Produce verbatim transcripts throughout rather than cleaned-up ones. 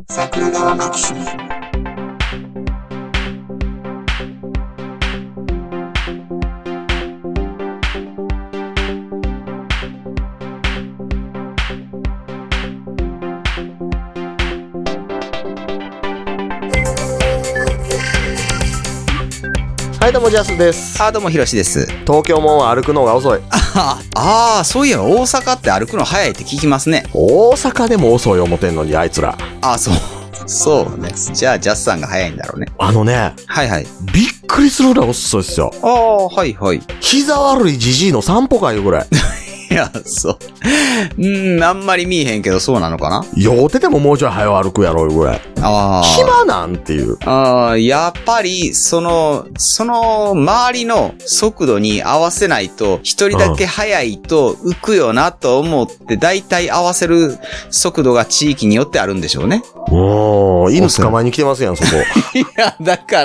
桜川マキシム。 はい、どうもジャスです。 あ、どうもひろしです。 東京門は歩くのが遅い。 ああ、そういえば大阪って歩くの早いって聞きますね。 大阪でも遅い思てんのにあいつら。 あ、そう。そうね。じゃあジャスさんが早いんだろうね。 あのね。 はいはい。 びっくりするぐらい遅いっすよ。 ああ、はいはい。 膝悪いじじいの散歩かいうぐらい。 いや、そう。うーん、あんまり見えへんけどそうなのかな。 酔うててももうちょい早歩くやろうぐらい。 ああ。 暇なんていう。 ああ、やっぱり、その、その、周りの速度に合わせないと、一人だけ速いと浮くよなと思って、だいたい合わせる速度が地域によってあるんでしょうね。 おー、犬捕まえに来てますやん、そこ。 いや、だから。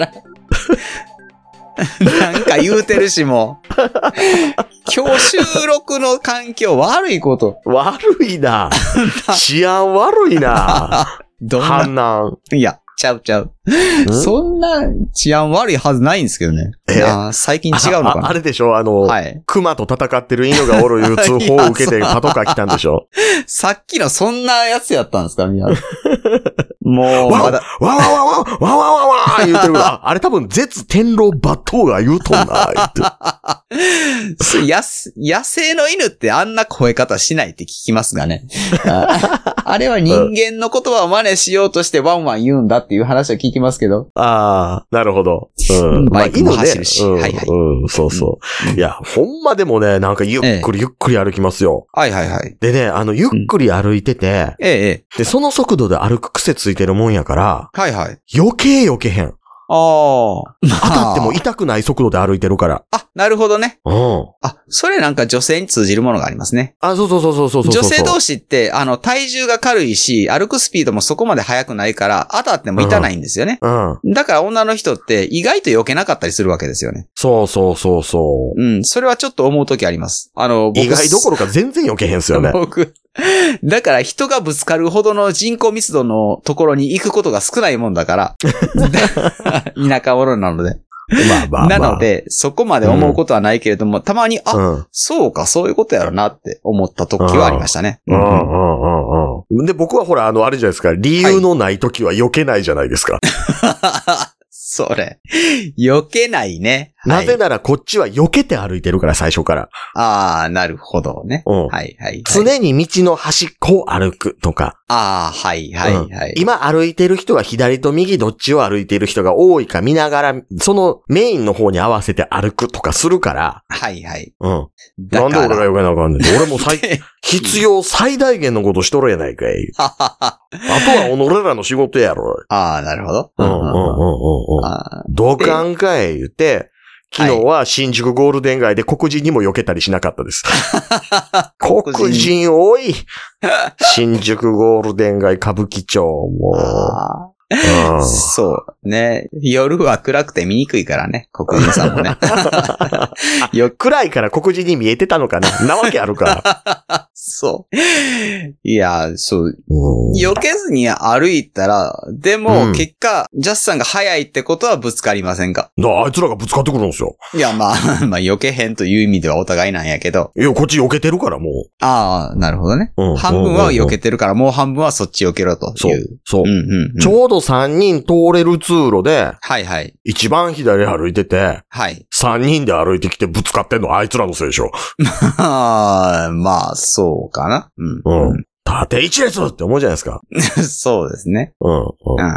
なんか言うてるしもう。今日収録の環境悪いこと。 悪いな。治安悪いな。 どんな。 反乱。 いや、ちゃうちゃう。そんな治安悪いはずないんですけどね。いや、最近違うのかな。 あ, あ, あれでしょあの、はい、熊と戦ってる犬がおるいう通報を受けてパトカー来たんでしょさっきのそんなやつやったんですかね。もう、まだ。 わわわわわわわわわわ言うてるから、あれ多分絶天狼抜刀が言うとんな、言って。 やす、野生の犬ってあんな吠え方しないって聞きますがね。あ, あれは人間の言葉を真似しようとしてワンワン言うんだっていう話は聞きますけど。 ああ、なるほど。うん。 バイクも走るし。 まあ、犬ね、 はいはい。 うん、そうそう。うん、いや、ほんまでもね、なんかゆっくりゆっくり歩きますよ。 ええ、はいはいはい。 でね、あの、ゆっくり歩いてて、うん、 ええ、 で、その速度で歩く癖ついてるもんやから、 はいはい。 余計避けへん。 ああ。 当たっても痛くない速度で歩いてるから。 あ、なるほどね。 うん。 あ、それなんか女性に通じるものがありますね。 あ、そうそうそうそうそうそう。 女性同士って、あの、体重が軽いし、歩くスピードもそこまで速くないから、当たっても痛ないんですよね。 うん。うん、 だから女の人って意外と避けなかったりするわけですよね。 そうそうそうそう。 うん。それはちょっと思うときあります。あの、僕意外どころか全然避けへんすよね。 僕。だから人がぶつかるほどの人口密度のところに行くことが少ないもんだから。田舎者なので。 まあまあまあ。 なので、そこまで思うことはないけれども、うん、たまに、あ、うん、そうか、そういうことやろなって思った時はありましたね。 うんうんうんうん。で、僕はほら、あの、あれじゃないですか、理由のない時は避けないじゃないですか。 はい、それ。避けないね。 なぜならこっちは避けて歩いてるから最初から。 ああ、なるほどね。 うん。 はいはい、はい。 常に道の端っこを歩くとか。 ああ、はいはいはい、 うん。今歩いてる人が左と右どっちを歩いている人が多いか見ながら、そのメインの方に合わせて歩くとかするから。 はいはい。 うん。なんで俺が避けなあかんねん。俺も最、必要最大限のことしとるやないかい。あとは己らの仕事やろ。 ああ、なるほど。 うんうんうんうんうん。どかんかい言って、昨日は新宿ゴールデン街で黒人にも避けたりしなかったです。黒人多い。新宿ゴールデン街歌舞伎町もう。 うん、そうね。夜は暗くて見にくいからね、黒人さんもね。 よ暗いから黒人に見えてたのかな。なわけあるか。 そう。いや、そう。避けずに歩いたら、でも、うん、結果、ジャスさんが早いってことはぶつかりませんか？ あいつらがぶつかってくるんですよ。 いや、まあ、まあ、避けへんという意味ではお互いなんやけど。 いや、こっち避けてるからもう。 ああ、なるほどね。うん、半分は避けてるから、もう半分はそっち避けろという。 そう。そう。 うんうんうん、 ちょうどさんにん通れる通路で、 はいはい。 一番左歩いてて、 はい。 さんにんで歩いてきてぶつかってんのあいつらのせいでしょ。 まあ、まあ、そうかな。 うん。うん。縦一列って思うじゃないですか。 そうですね。 うん。うん、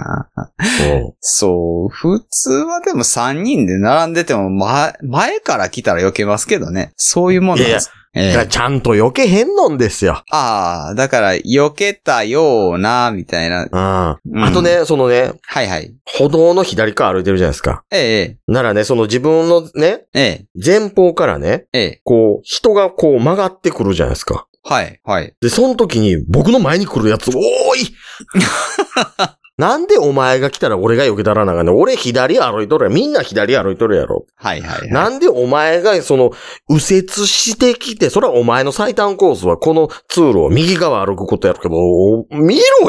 そう。普通はでもさんにんで並んでても、ま、前から来たら避けますけどね。そういうもんなんです。 いやいや、えー、ちゃんと避けへんのんですよ。 ああ、だから避けたような、みたいな。 うん。あとね、そのね。 はいはい。 歩道の左側歩いてるじゃないですか。 ええ。 ならね、その自分のね。 ええ。 前方からね。 ええ。 こう、人がこう曲がってくるじゃないですか。 はい、はい。 で、その時に僕の前に来るやつ、おーいなんでお前が来たら俺が避けたらなあかんねん。俺左歩いとるやん。みんな左歩いとるやろ。 はいはいはい。 なんでお前がその右折してきて、それはお前の最短コースはこの通路を右側歩くことやるけど、見ろやっ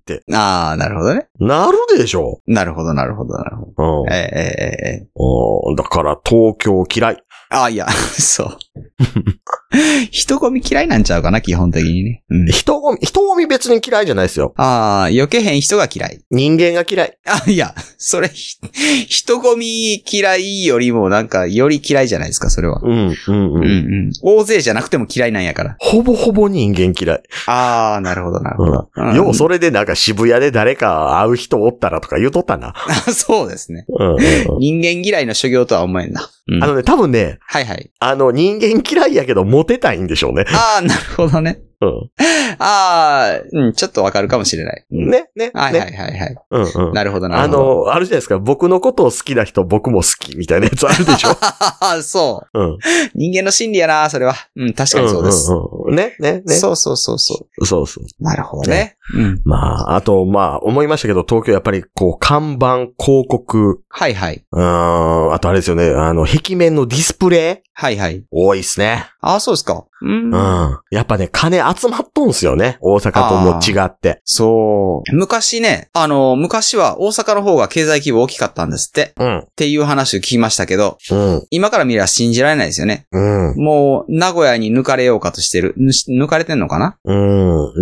って。 ああ、なるほどね。 なるでしょ。 なるほど、なるほど、なるほど。 うん。 ええええええ。 うんだから東京嫌い。 ああ、いや、そう。人混み嫌いなんちゃうかな、基本的にね。うん、 人混み、人混み別に嫌いじゃないですよ。 ああ、避けへん人が嫌い。 人間が嫌い。 あ、いや、それ、ひ人混み嫌いよりもなんか、より嫌いじゃないですか、それは。 うん、うん、うん。 うんうん。大勢じゃなくても嫌いなんやから。 ほぼほぼ人間嫌い。 ああ、なるほど、なるほど。 うん。よう、それでなんか渋谷で誰か会う人おったらとか言うとったな。 そうですね。 うんうんうん、 人間嫌いの修行とは思えんな。うん、 あのね、多分ね、 はいはい。 あの、人間嫌いやけどモテたいんでしょうね。 ああ、なるほどね。 うん。 ああ、うん、ちょっとわかるかもしれない。うん、 ね、ね。 はいはいはいはい。 うんうん。 なるほどなるほど。 あの、あるじゃないですか。僕のことを好きな人、僕も好きみたいなやつあるでしょ。 そう。 うん。 人間の心理やな、それは。うん、確かにそうです。 うんうんうん、ね、ね、ね。 そうそうそうそう。 そうそう。 なるほどね。うん。 まあ、あと、まあ、思いましたけど、東京やっぱり、こう、看板、広告。 はいはい。 うん、あとあれですよね。あの、壁面のディスプレイはいはい。 多いっすね。 ああ、そうですか。うん。 うん。やっぱね、金集まっとんすよね。大阪とも違って。 そう。昔ね、あの、昔は大阪の方が経済規模大きかったんですって。 うん。 っていう話を聞きましたけど。 うん。 今から見れば信じられないですよね。 うん。 もう、名古屋に抜かれようかとしてる。抜かれてんのかな？ うん。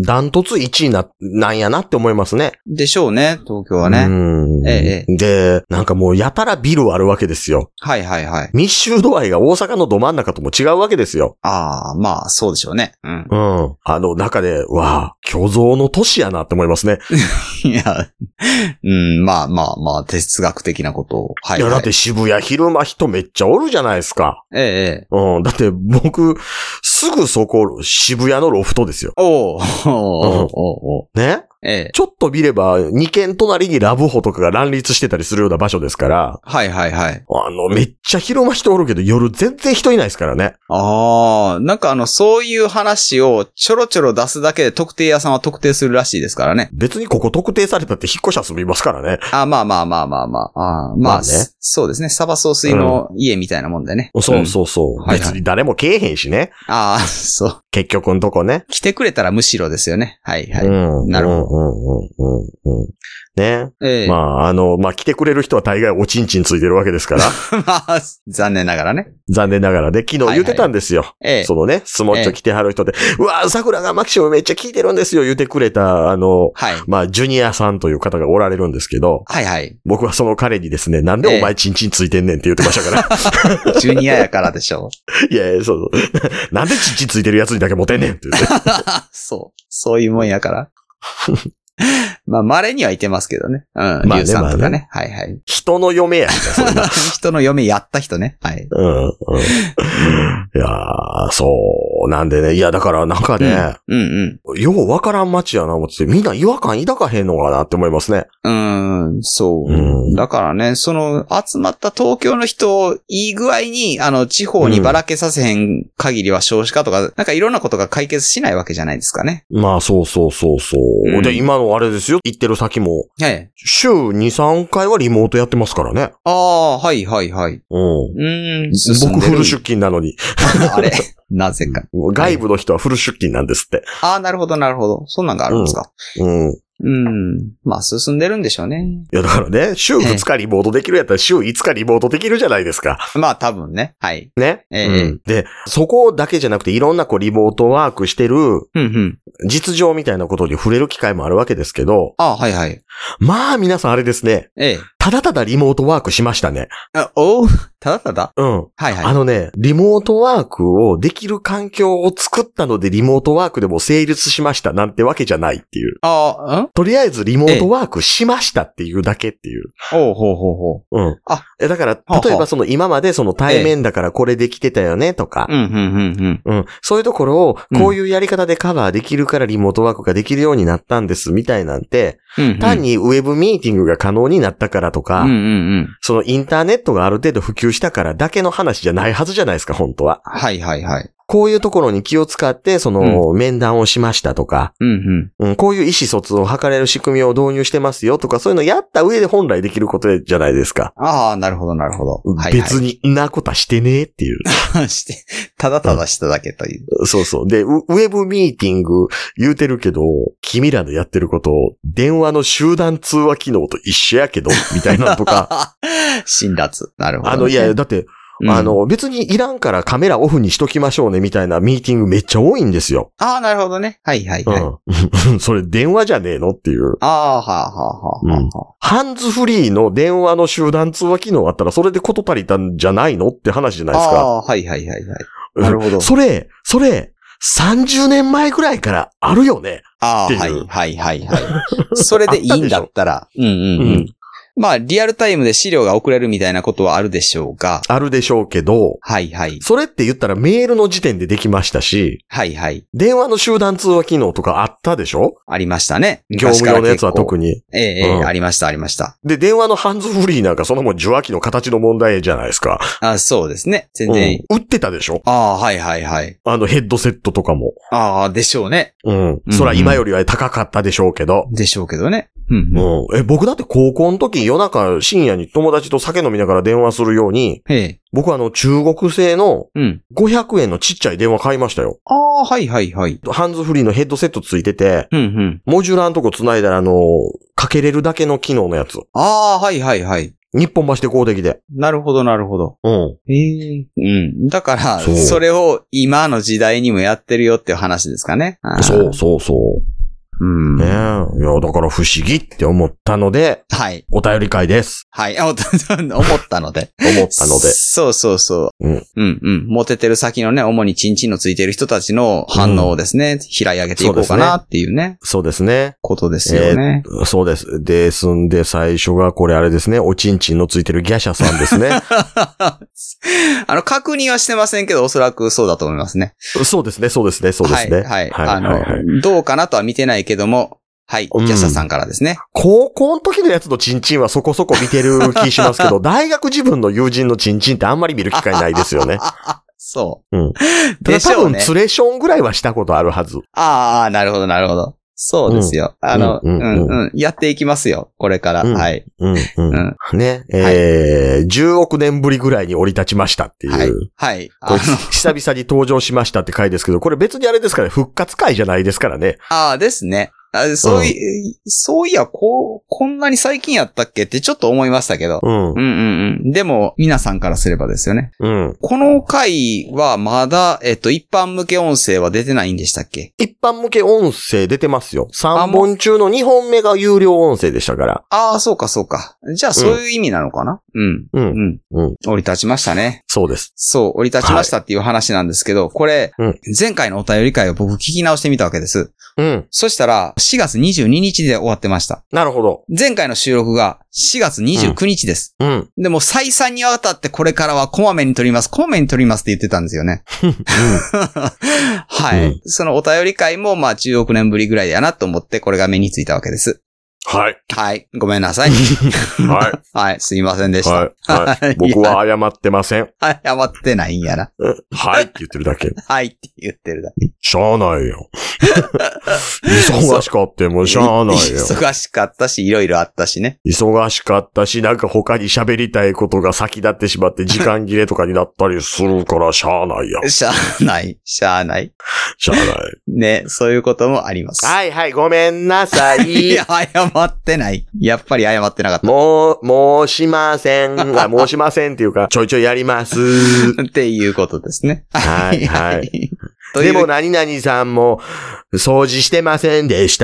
ダントツいちいな、なんやなって思いますね。 でしょうね、東京はね。うん。ええ。 で、なんかもうやたらビルあるわけですよ。 はいはいはい。 密集度合いが大阪のど真ん中とも違うわけですよ。 ああ、まあ、そうでしょうね。うん。 うん。あの中で、わあ、巨像の都市やなって思いますね。 いや、うん、まあまあまあ、哲学的なことを。はい、はい。 いや、だって渋谷昼間人めっちゃおるじゃないですか。 ええ。 うん。だって僕、すぐそこ、渋谷のロフトですよ。 おー。おー。おー。 ね？ ええ。 ちょっと見れば、二軒隣にラブホとかが乱立してたりするような場所ですから。 はいはいはい。 あの、めっちゃ昼間人おるけど、夜全然人いないですからね。 ああ、なんかあの、そういう話をちょろちょろ出すだけで特定屋さんは特定するらしいですからね。 別にここ特定されたって引っ越しは済みますからね。 あまあまあまあまあまあ。あまあ、まあね。そうですね。サバ総帥の家みたいなもんでね。 うん、そうそうそう。うん、別に誰も来えへんしね。 ああ、そう。 結局んとこね。 来てくれたらむしろですよね。はいはい。 うん、 なるほど。 うんうんうんうん、ね。 ええ、 まあ、あの、まあ、来てくれる人は大概おちんちんついてるわけですから。 まあ、残念ながらね。 残念ながらね。昨日言ってたんですよ。はいはい、そのね、スモッチョ来てはる人で、ええ、うわ、桜がマキシムめっちゃ聞いてるんですよ、言ってくれた、あの、はい、まあ、ジュニアさんという方がおられるんですけど、 はいはい。 僕はその彼にですね、なんでお前チンチンついてんねんって言ってましたから。 ええ、ジュニアやからでしょう。いやいや、そうそう。なんでチンチンついてるやつにだけモテんねんって言って。 そう。そういうもんやから。まあ、稀にはいてますけどね。うん。 まあね、 リュウさんとかね。 まあねはいはい。 人の嫁やんか、それ人の嫁やった人ね。はい。 うん、うん。いやー、そうなんでね。いや、だからなんかね、 うん、うんうん。 ようわからん街やな思ってて、みんな違和感抱かへんのかなって思いますね。 うーん、そう。うん、だからね、その、集まった東京の人をいい具合に、あの、地方にばらけさせへん限りは少子化とか、うん、なんかいろんなことが解決しないわけじゃないですかね。 まあ、そうそうそうそう。うん、で、今のあれですよ、行ってる先も。 はい。 週に、さんかいはリモートやってますからね。 ああ、はいはいはい。 うん。 うーん。 僕フル出勤なのに。 あれなぜか。 外部の人はフル出勤なんですって。 ああ、なるほどなるほど。そんなんがあるんですか。 うん。うんうん。まあ、進んでるんでしょうね。 いや、だからね、週ふつかリモートできるやったら週いつかリモートできるじゃないですか。 まあ、多分ね。はい。 ね。 ええうん。で、そこだけじゃなくていろんなこうリモートワークしてる、 うんうん。 実情みたいなことに触れる機会もあるわけですけど。 ああ、はいはい。 まあ、皆さんあれですね。 ええ。 ただただリモートワークしましたね。 あ、おうただただうん。 はいはい。 あのね、リモートワークをできる環境を作ったのでリモートワークでも成立しましたなんてわけじゃないっていう。 ああ、んとりあえずリモートワークしましたっていうだけっていう。 おうほうほうほう。 うん。 あ、 え、だから、例えばその今までその対面だからこれできてたよねとか。 うん、うん、うん、 うん。そういうところをこういうやり方でカバーできるからリモートワークができるようになったんですみたいなんて、 うんうん、 単にウェブミーティングが可能になったからとか、 うんうんうん、 そのインターネットがある程度普及したからだけの話じゃないはずじゃないですか、本当は。 はいはいはい。 こういうところに気を使って、その、面談をしましたとか、 うんうん。 うん、こういう意思疎通を図れる仕組みを導入してますよとか、そういうのやった上で本来できることじゃないですか。 ああ、なるほど、なるほど。はいはい、 別になことはしてねえっていう。 して、ただただしただけという。 うん、そうそう。で、ウェブミーティング言うてるけど、君らのやってることを電話の集団通話機能と一緒やけど、みたいなのとか。 辛辣。なるほど、ね。 あの、いや、だって、うん、あの、別にいらんからカメラオフにしときましょうねみたいなミーティングめっちゃ多いんですよ。 ああ、なるほどね。はいはいはい。 うん、それ電話じゃねえのっていう。 ああ、はあはあはあ、うん。 ハンズフリーの電話の集団通話機能あったらそれでこと足りたんじゃないのって話じゃないですか。 ああ、はいはいはいはい。なるほど。 それ、それ、さんじゅうねんまえぐらいからあるよね。 ああ、はいはいはいはい。それでいいんだったら。うんうんうん。うんまあ、リアルタイムで資料が送れるみたいなことはあるでしょうが。 あるでしょうけど。 はいはい。 それって言ったらメールの時点でできましたし。 はいはい。 電話の集団通話機能とかあったでしょ？ ありましたね。 業務用のやつは特に。 ええええ、うん、ありましたありました。 で、電話のハンズフリーなんかそのもん受話器の形の問題じゃないですか。 あ、そうですね。全然、 うん。売ってたでしょ？ああ、はいはいはい。 あのヘッドセットとかも。 ああ、でしょうね。 うん。そら今よりは高かったでしょうけど。 でしょうけどね。うん、 うん。え、僕だって高校の時夜中深夜に友達と酒飲みながら電話するように、 へえ僕はあの中国製のごひゃくえんのちっちゃい電話買いましたよ。 ああ、はいはいはい。 ハンズフリーのヘッドセットついてて、 うんうん、 モジュラーのとこ繋いだらあの、かけれるだけの機能のやつ。 ああ、はいはいはい。 日本橋で公的で。 なるほどなるほど。 うん。 へえ。うん。だから、そ, それを今の時代にもやってるよっていう話ですかね。 そうそうそう。 うん。 ねえ。いや、だから不思議って思ったので、 はい。 お便り会です。 はい。思ったので。思ったので。そうそうそう。うん。うんうん。モテてる先のね、主にチンチンのついてる人たちの反応をですね、うん、平上げていこうかなっていうね。 そうですね。 ことですよね、 えー。そうです。ですんで、最初がこれあれですね、おちんちんのついてるギャシャさんですね。 あの、確認はしてませんけど、おそらくそうだと思いますね。 そうですね、そうですね、そうですね。 はい、はい。はい、あの、はいはい、どうかなとは見てないけども、はい。ギャシャさんからですね。 高校の時のやつのチンチンはそこそこ見てる気しますけど、大学自分の友人のチンチンってあんまり見る機会ないですよね。 そう。 うん。ただ多分、ツレションぐらいはしたことあるはず。 ああ、なるほど、なるほど。そうですよ。うん、あの、うん、うん、うん。やっていきますよ。これから。うん、はい。 うん、うん。うん、ね。えー、はい、じゅうおくねんぶりぐらいに降り立ちましたっていう。はい。 はい。 これ久々に登場しましたって回ですけど、これ別にあれですからね、復活回じゃないですからね。 ああ、ですね。あそうい、うん、そういや、こう、こんなに最近やったっけってちょっと思いましたけど。うん。うんうんうん。でも、皆さんからすればですよね。 うん。 この回はまだ、えっと、一般向け音声は出てないんでしたっけ？ 一般向け音声出てますよ。さんぼん中のにほんめが有料音声でしたから。 ああ、そうかそうか。じゃあ、そういう意味なのかな？うん。うん。うん。うん。降り立ちましたね。 そうです。 そう、降り立ちましたっていう話なんですけど、はい、これ、うん、前回のお便り会を僕聞き直してみたわけです。 うん。 そしたら、しがつにじゅうににちで終わってました。 なるほど。 前回の収録がしがつにじゅうくにちです。 うん。うん、 でも再三にわたってこれからはこまめに撮ります、こまめに撮りますって言ってたんですよね。うん、はい、うん。そのお便り会もまあじゅうおくねんぶりぐらいやなと思ってこれが目についたわけです。 はい。 はい。ごめんなさい。 はい。 はい。すいませんでした。 はい。はい、僕は謝ってません。 謝ってないんやな。 はいって言ってるだけ。 はいって言ってるだけ。 しゃあないよ。忙しかってもしゃあないよ。 忙しかったし、いろいろあったしね。 忙しかったし、なんか他に喋りたいことが先立ってしまって時間切れとかになったりするからしゃあないや。 しゃあない。しゃあない。 しゃあない。 ね、そういうこともあります。 はいはい、ごめんなさい。 いや、謝ってない。やっぱり謝ってなかった。 もう、申しません。申しませんっていうか、ちょいちょいやります。 っていうことですね。 はいはい。でも何々さんも掃除してませんでした。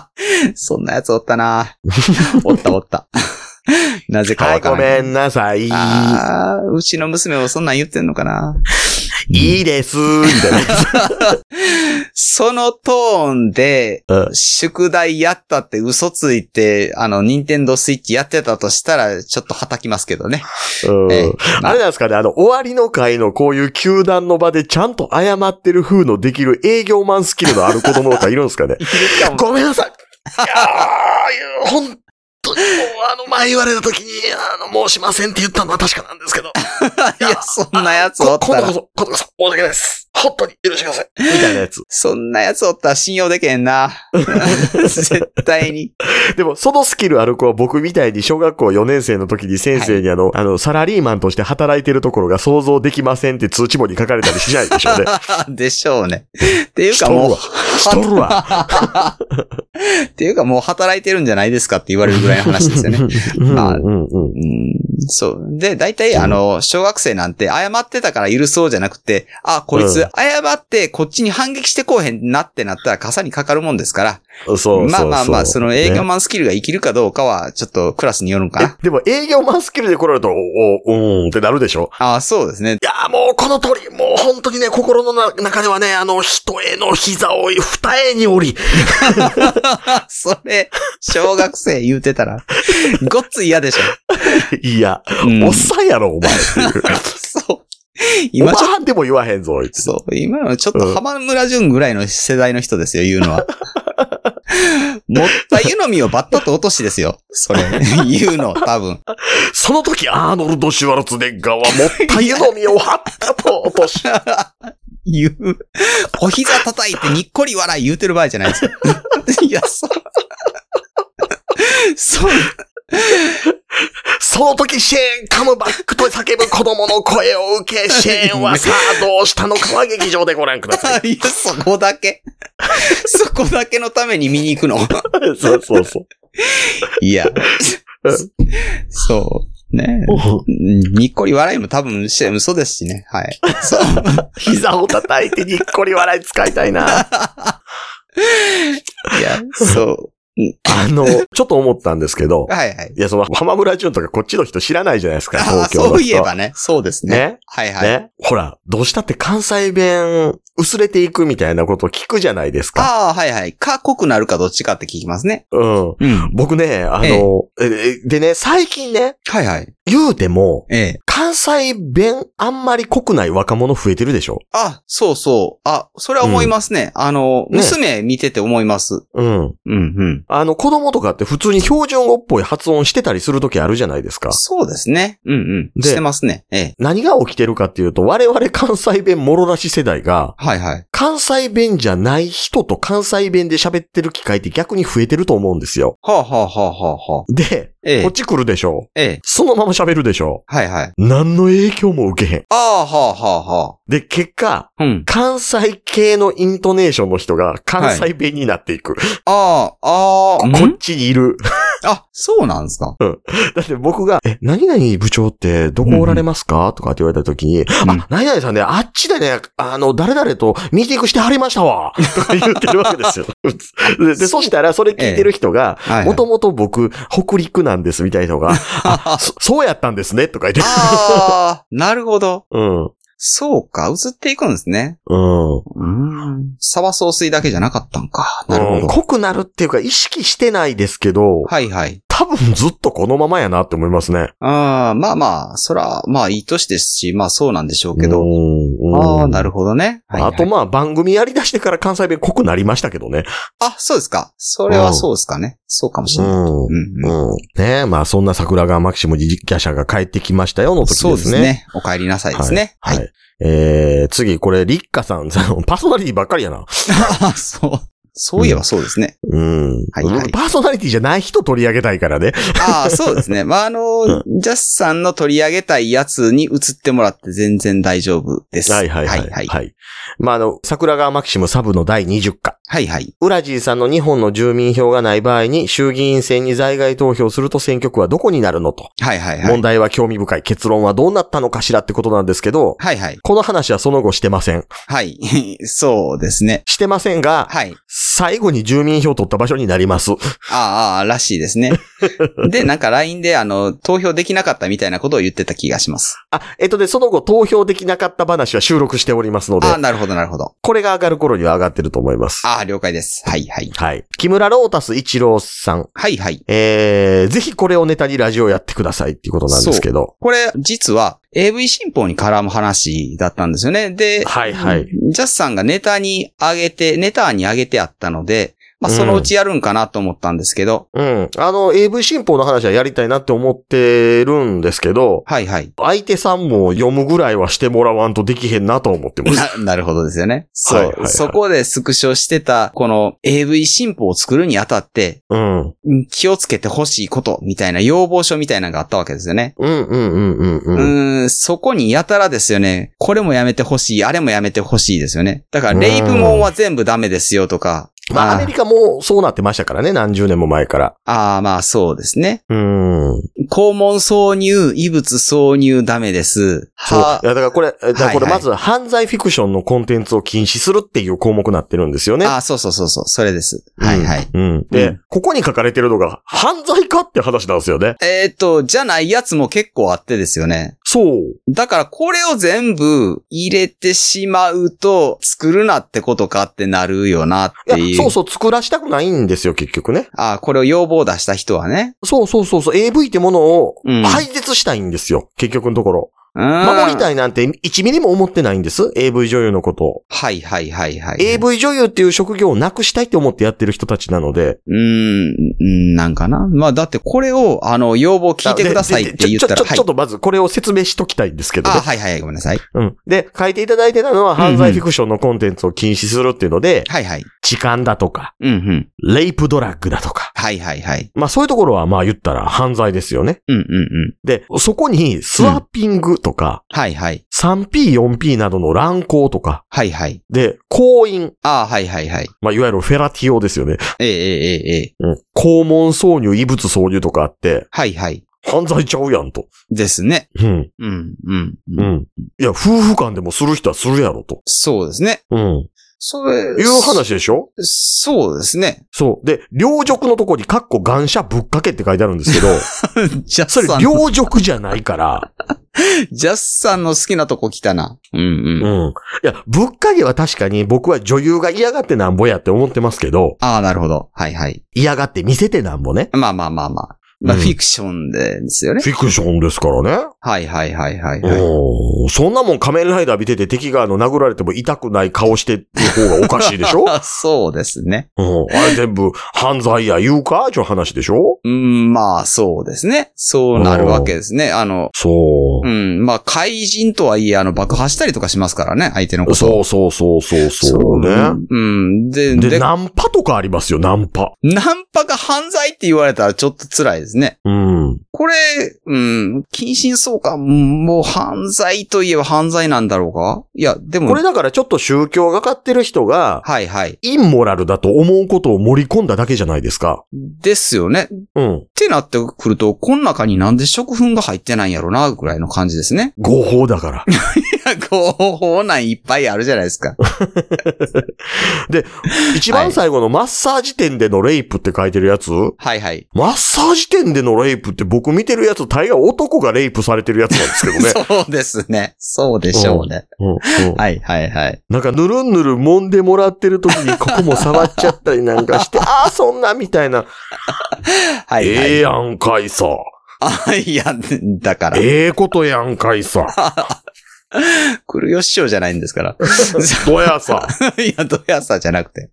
そんなやつおったな。おったおった。なぜかわからない。 はい、ごめんなさい。 ああ、うちの娘もそんなん言ってんのかな。 いいです、みたいな。 そのトーンで、うん、宿題やったって嘘ついて、あの、ニンテンドースイッチやってたとしたら、ちょっと叩きますけどね。 うんえまあ、あれなんですかね、あの、終わりの回のこういう球団の場でちゃんと謝ってる風のできる営業マンスキルのある子供とかいるんですかね。ごめんなさい。いやー、ほん本当にもうあの前言われた時にあの申しませんって言ったのは確かなんですけどいやそんなやつおったら今度こそ今度こそ申し訳ないです本当に許してください。みたいなやつ。 そんなやつおったら信用できへんな。絶対に。 でも、そのスキルある子は僕みたいに小学校よねん生の時に先生にあの、はい、あの、サラリーマンとして働いてるところが想像できませんって通知簿に書かれたりしないでしょうね。 でしょうね。っていうかもう。 しとるわ。 っていうかもう働いてるんじゃないですかって言われるぐらいの話ですよね。まあ、うんうんうん、そう。で、大体あの、小学生なんて謝ってたから許そうじゃなくて、あ、こいつ謝ってこっちに反撃してこうへんなってなったら傘にかかるもんですから。 そうそうそう。 まあまあまあ、その営業マンスキルが生きるかどうかはちょっとクラスによるんかな。 でも営業マンスキルで来られると、お、お、うんってなるでしょ？ ああ、そうですね。いや、もうこの通り、もう本当にね、心の中ではね、あの、人への膝を二重に折り。 それ、小学生言うてたら、ごっつ嫌でしょ。 いや、うん、おっさんやろ、お前っていう。 そう。今おばはんでも言わへんぞ、言って。 そう。今のちょっと浜村淳ぐらいの世代の人ですよ、言うのは。もった湯飲みをバッタと落としですよ。それ、言うの、多分。 その時、アーノルド・シュワルツェネッガーはもった湯飲みをバッタと落とし。 言う。お膝叩いてにっこり笑い言うてる場合じゃないですか。いや、そう。そう。 その時シェーンカムバックと叫ぶ子供の声を受け、シェーンはさあどうしたのかは劇場でご覧ください。 いや、そこだけそこだけのために見に行くのそうそうそう。 いや、そう。ねにっこり笑いも多分嘘ですしね。はい。そう。 膝を叩いてにっこり笑い使いたいな。 いや、そう。 あの、ちょっと思ったんですけど。 はいはい。 いや、その、浜村淳とかこっちの人知らないじゃないですか、東京の人。 そういえばね。そうですね。ね。はいはい。ね。 ほら、どうしたって関西弁薄れていくみたいなことを聞くじゃないですか。 ああ、はいはい。か、濃くなるかどっちかって聞きますね。 うん。うん。僕ね、あの、ええ、でね、最近ね。 はいはい。 言うても、 ええ、 関西弁あんまり濃くない若者増えてるでしょ？ あ、そうそう。あ、それは思いますね。うん、あの、娘見てて思います。 うん。 うんうん。 あの、子供とかって普通に標準語っぽい発音してたりするときあるじゃないですか。 そうですね。うんうん。してますね。ええ。 何が起きてるかっていうと、我々関西弁もろ出し世代が、 はいはい。 関西弁じゃない人と関西弁で喋ってる機会って逆に増えてると思うんですよ。 はあはあはあはあはあ。 で、ええ、こっち来るでしょ。 ええ。 そのまま喋るでしょ。 はいはい。 何の影響も受けへん。 ああ、はあはあはあ。 で、結果、 うん、 関西系のイントネーションの人が関西弁になっていく。はい、 ああ、ああ、 こっちにいる。 あ、そうなんですか。 うん。だって僕が、え、何々部長ってどこおられますか、うん、とかって言われた時に、うん、あ、何々さんね、あっちでね、あの、誰々とミーティングしてはりましたわとか言ってるわけですよ。で, で、そしたらそれ聞いてる人が、もともと僕、北陸なんですみたいな人が、あそ、そうやったんですねとか言って。 ああ、なるほど。 うん。 そうか、移っていくんですね。 うん。 うん。沢総水だけじゃなかったんか。なるほど。 うん、濃くなるっていうか意識してないですけど。 はいはい。 多分ずっとこのままやなって思いますね。 ああ、まあまあ、そら、まあいい年ですし、まあそうなんでしょうけど。 うんああ、なるほどね。 はいはい、あとまあ番組やり出してから関西弁濃くなりましたけどね。 あ、そうですか。それはそうですかね。うん、そうかもしれない。うん。うんうん、ねえ、まあそんな桜川マキシム実況者が帰ってきましたよの時ですね。 そうですね。お帰りなさいですね。 はい。はい、えー、次、これ、リッカさん、パーソナリティばっかりやな。 あ、そう。そういえばそうですね。 うん。はいはい、パーソナリティじゃない人取り上げたいからね。 ああ、そうですね。まあ、あの、うん、ジャスさんの取り上げたいやつに移ってもらって全然大丈夫です。 はいはいはい。はい、はいはい。まあ、あの、桜川マキシムサブのだいにじゅっか。 はいはい。 ウラジーさんの日本の住民票がない場合に衆議院選に在外投票すると選挙区はどこになるのと。 はいはいはい。 問題は興味深い。結論はどうなったのかしらってことなんですけど。 はいはい。 この話はその後してません。 はい。そうですね。 してませんが。 はい。 最後に住民票を取った場所になります。 ああ、らしいですね。で、なんか ライン であの、投票できなかったみたいなことを言ってた気がします。 あ、えっとで、その後投票できなかった話は収録しておりますので。 ああ、なるほどなるほど。 これが上がる頃には上がってると思います。 ああ、了解です。はいはい。 はい。木村ロータス一郎さん。 はいはい。 えー、ぜひこれをネタにラジオやってくださいっていうことなんですけど。 これ、実は エーブイ 新報に絡む話だったんですよね。で、 はいはい。 ジャスさんがネタに上げて、ネタに上げてあったので、 まあ、そのうちやるんかなと思ったんですけど。 うん。あの、エーブイ 新法の話はやりたいなって思ってるんですけど、 はいはい。 相手さんも読むぐらいはしてもらわんとできへんなと思ってます。 な、なるほどですよね。そう、 はいはいはい。 そこでスクショしてた、この エーブイ 新法を作るにあたって、 うん。 気をつけてほしいこと、みたいな要望書みたいなのがあったわけですよね。 うんうんうんうんうん。 うーん、そこにやたらですよね。これもやめてほしい、あれもやめてほしいですよね。だから、レイプモンは全部ダメですよとか。 まあ、アメリカもそうなってましたからね、何十年も前から。 ああ、まあそうですね。 うん。 肛門挿入、異物挿入ダメです。 そう。いや、だからこれ、だからこれまず犯罪フィクションのコンテンツを禁止するっていう項目になってるんですよね。 ああ、そうそうそうそう、それです。はいはい。 うん。で、うん、ここに書かれてるのが犯罪かって話なんですよね。 えーっと、じゃないやつも結構あってですよね。 そう。 だからこれを全部入れてしまうと、作るなってことかってなるよなっていう。 いや、そうそう、作らしたくないんですよ、結局ね。 ああ、これを要望出した人はね。 そうそうそうそう、エーブイ ってものを廃絶したいんですよ、うん、結局のところ。守りたいなんていちミリも思ってないんです。エーブイ 女優のことを。 はいはいはいはい。 エーブイ 女優っていう職業をなくしたいって思ってやってる人たちなので。 うーん、なんかな。まあだってこれを、あの、要望聞いてくださいって言ったら。 ちょ、ちょ、ちょ、ちょっとまずこれを説明しときたいんですけどね。 あ、はいはい、ごめんなさい。 うん。で、書いていただいてたのは犯罪フィクションのコンテンツを禁止するっていうので。 はいはい。 痴漢だとか。 うんうん。 レイプドラッグだとか。 はいはいはい。 まあそういうところはまあ言ったら犯罪ですよね。 うんうんうん。 で、そこにスワッピングとか。 うん、はいはい。 スリーピー、よんピー などの乱行とか。 はいはい。 で、行員。 ああ、はいはいはい。 まあ、いわゆるフェラティオですよね。 ええええええ。 うん。肛門挿入、異物挿入とかあって。 はいはい。 犯罪ちゃうやんと。 ですね。 うん。 うん、うん。 うん。いや、夫婦間でもする人はするやろと。 そうですね。 うん。 それ、 いう話でしょ？ そうですね。 そう。で、両辱のとこにカッコ願車ぶっかけって書いてあるんですけど、 ジャスそれ両辱じゃないから。 ジャスさんの好きなとこ来たな。うんうん。 うん。いや、ぶっかけは確かに僕は女優が嫌がってなんぼやって思ってますけど。 ああ、なるほど。はいはい。 嫌がって見せてなんぼね。 まあまあまあまあ。まあ、フィクションですよね。 フィクションですからね。 はいはいはいはい、はい。 おそんなもん仮面ライダー見てて敵があの殴られても痛くない顔してる方がおかしいでしょそうですね。 うん。あれ全部犯罪や言うかちょ話でしょうん、まあそうですね。そうなるわけですね。あの、 そう。 うん。まあ怪人とはいえあの爆破したりとかしますからね。相手のこと。 そうそうそうそうそうね。 うん。で、 で、ナンパとかありますよ、ナンパ。 ナンパが犯罪って言われたらちょっと辛いですね。 うん。 これ、うん、近親相関、もう犯罪といえば犯罪なんだろうか？いや、でも。 これだからちょっと宗教がかってる人が、 はいはい。 インモラルだと思うことを盛り込んだだけじゃないですか。 ですよね。 うん。 ってなってくると、この中になんで食粉が入ってないんやろな、ぐらいの感じですね。 合法だから。 いや、合法なんいっぱいあるじゃないですか。 で、一番最後のマッサージ店でのレイプって書いてるやつ、 はいはい。 マッサージ店でのレイプって僕見てるやつ、大概男がレイプされてるやつなんですけどね。 そうですね。そうでしょうね。 うんうんうん、 はいはいはい。 なんかぬるんぬる揉んでもらってる時にここも触っちゃったりなんかして、ああ、そんなみたいな。 はい、はい。 ええやんかいさ。 あ、いや、だから。 ええことやんかいさ。 来るよ師匠じゃないんですから。 どやさ。 いや、どやさじゃなくて。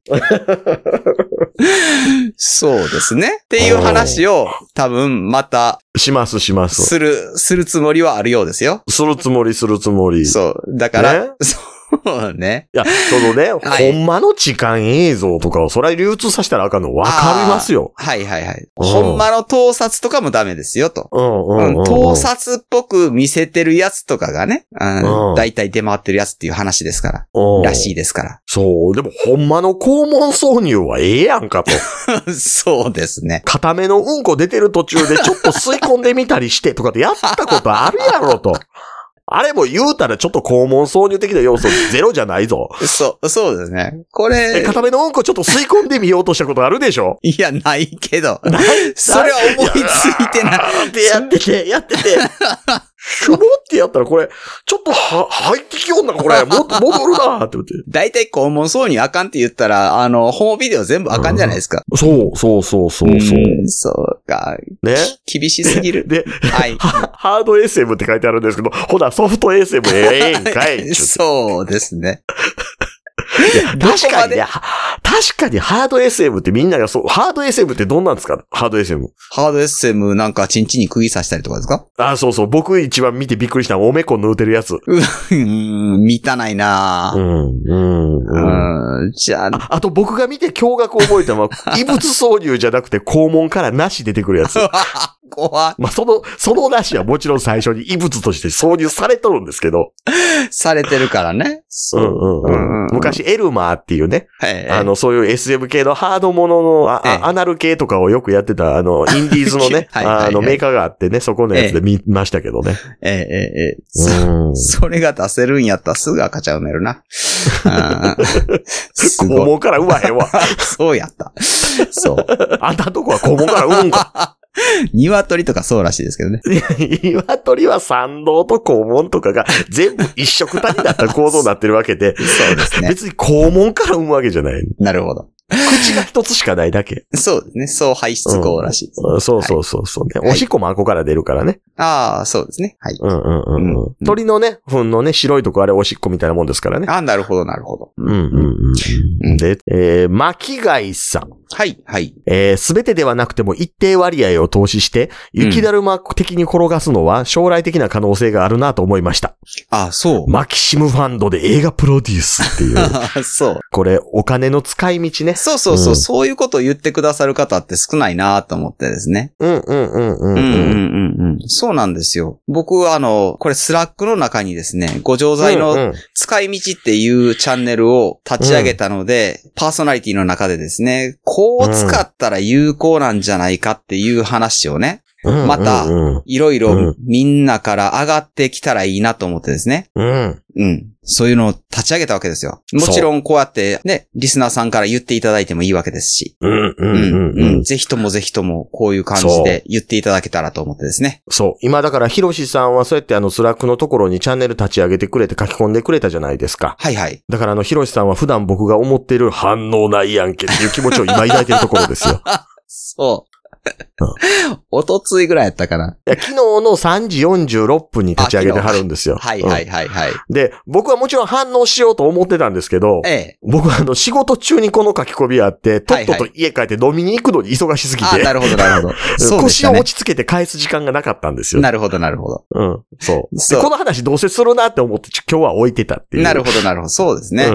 そうですね。っていう話を多分また。 しますします。 する、するつもりはあるようですよ。 するつもりするつもり。 そう。だから、ね、そうね。 いや、そのね、はい、ほんまの痴漢映像とかをそれ流通させたらあかんの分かりますよ。 はいはいはい。ほんまの盗撮とかもダメですよと。 うんうんうんうん、 盗撮っぽく見せてるやつとかがね、うん、だいたい出回ってるやつっていう話ですから。らしいですから。 そう。でもほんまの肛門挿入はええやんかと。 そうですね。 片目のうんこ出てる途中でちょっと吸い込んでみたりしてとかってやったことあるやろと。あれも言うたらちょっと肛門挿入的な要素ゼロじゃないぞ。 そう、そうですね。これ。 え、片目のうんこちょっと吸い込んでみようとしたことあるでしょ？ いや、ないけど。それは思いついてない。 で、やってて、やってて。ひょぼってやったらこれ、ちょっとは、入ってきよんな、これ。もっと戻るなって言って。 だいたい肛門挿入あかんって言ったら、あの、ホームビデオ全部あかんじゃないですか。 うん、そう、そうそうそうそう。 うん、そうか。ね。厳しすぎる。 で、 はい。 ハード エスエム って書いてあるんですけど、ほな、ソフト エスエム ええんかい。 そうですね。 確かにね、確かにハード エスエム ってみんながそう、ハード エスエム ってどんなんですか？ハード エスエム。 ハード エスエム なんかチンチンに釘刺したりとかですか？ あ、そうそう。僕一番見てびっくりしたのはおめこ縫うてるやつ。 うーん、見たないなぁ。うん、うん、うん。じゃあ、 あ、あと僕が見て驚愕を覚えたのは、異物挿入じゃなくて肛門からなし出てくるやつ。 怖い。 まあ、その、そのなしはもちろん最初に異物として挿入されとるんですけど。 されてるからね。 そう。うんうんうん。昔、エルマーっていうね、 はい、 あの、そういう エスエム 系のハードものの、あ、ええ、アナル系とかをよくやってた、あの、インディーズのね、はいはいはい、あの、メーカーがあってね、そこのやつで見ましたけどね。 ええ、ええ、ええ。そ、それが出せるんやったらすぐ赤ちゃん埋めるな。 肛門から産まへんわ。 そうやった。そう。 あんたとこは肛門から産むんか。 鶏とかそうらしいですけどね。 鶏は産道と肛門とかが全部一緒くたになった構造になってるわけで。 そうですね。 別に肛門から産むわけじゃない。 なるほど。 口が一つしかないだけ。 そうですね。そう排出口らしいです、ねうん。そうそうそうそう、ね、はい。おしっこもあんこから出るからね。 ああ、そうですね。はい。 うんうんうん。うん、鳥のね、糞のね、白いとこあれおしっこみたいなもんですからね。 ああ、なるほどなるほど。 うんうんうん。で、えー、巻貝さん。 はいはい。 えー、すべてではなくても一定割合を投資して、雪だるま的に転がすのは将来的な可能性があるなと思いました。 ああ、そう。 マキシムファンドで映画プロデュースっていう。 そう。 これ、お金の使い道ね。 そうそうそう。うん、そういうことを言ってくださる方って少ないなと思ってですね。 うんうんうんうん。うんうんうんうん。そうなんですよ。僕はあの、これスラックの中にですね、ご錠剤の使い道っていうチャンネルを立ち上げたので、うん、パーソナリティの中でですね、こう使ったら有効なんじゃないかっていう話をね、また、いろいろみんなから上がってきたらいいなと思ってですね。 うん。 うん。そういうのを立ち上げたわけですよ。もちろんこうやってね、リスナーさんから言っていただいてもいいわけですし。 うんうんうん、 うん。ぜひともぜひともこういう感じで言っていただけたらと思ってですね。 そう。今だからヒロシさんはそうやってあのスラックのところにチャンネル立ち上げてくれて書き込んでくれたじゃないですか。 はいはい。 だからあのヒロシさんは普段僕が思っている反応ないやんけっていう気持ちを今抱いてるところですよ。 そう。おとついぐらいやったかな。 いや、昨日のさんじよんじゅうろっぷんに立ち上げてはるんですよ。 はいはいはいはい、うん。 で、僕はもちろん反応しようと思ってたんですけど、 ええ、 僕はあの仕事中にこの書き込みあって、とっとと家帰って飲みに行くのに忙しすぎて。 あ、なるほどなるほど。 そうでしたね。腰を落ち着けて返す時間がなかったんですよ。 なるほどなるほど。 うん。そう。そうこの話どうせするなって思って今日は置いてたっていう。 なるほどなるほど。そうですね。 うんうん。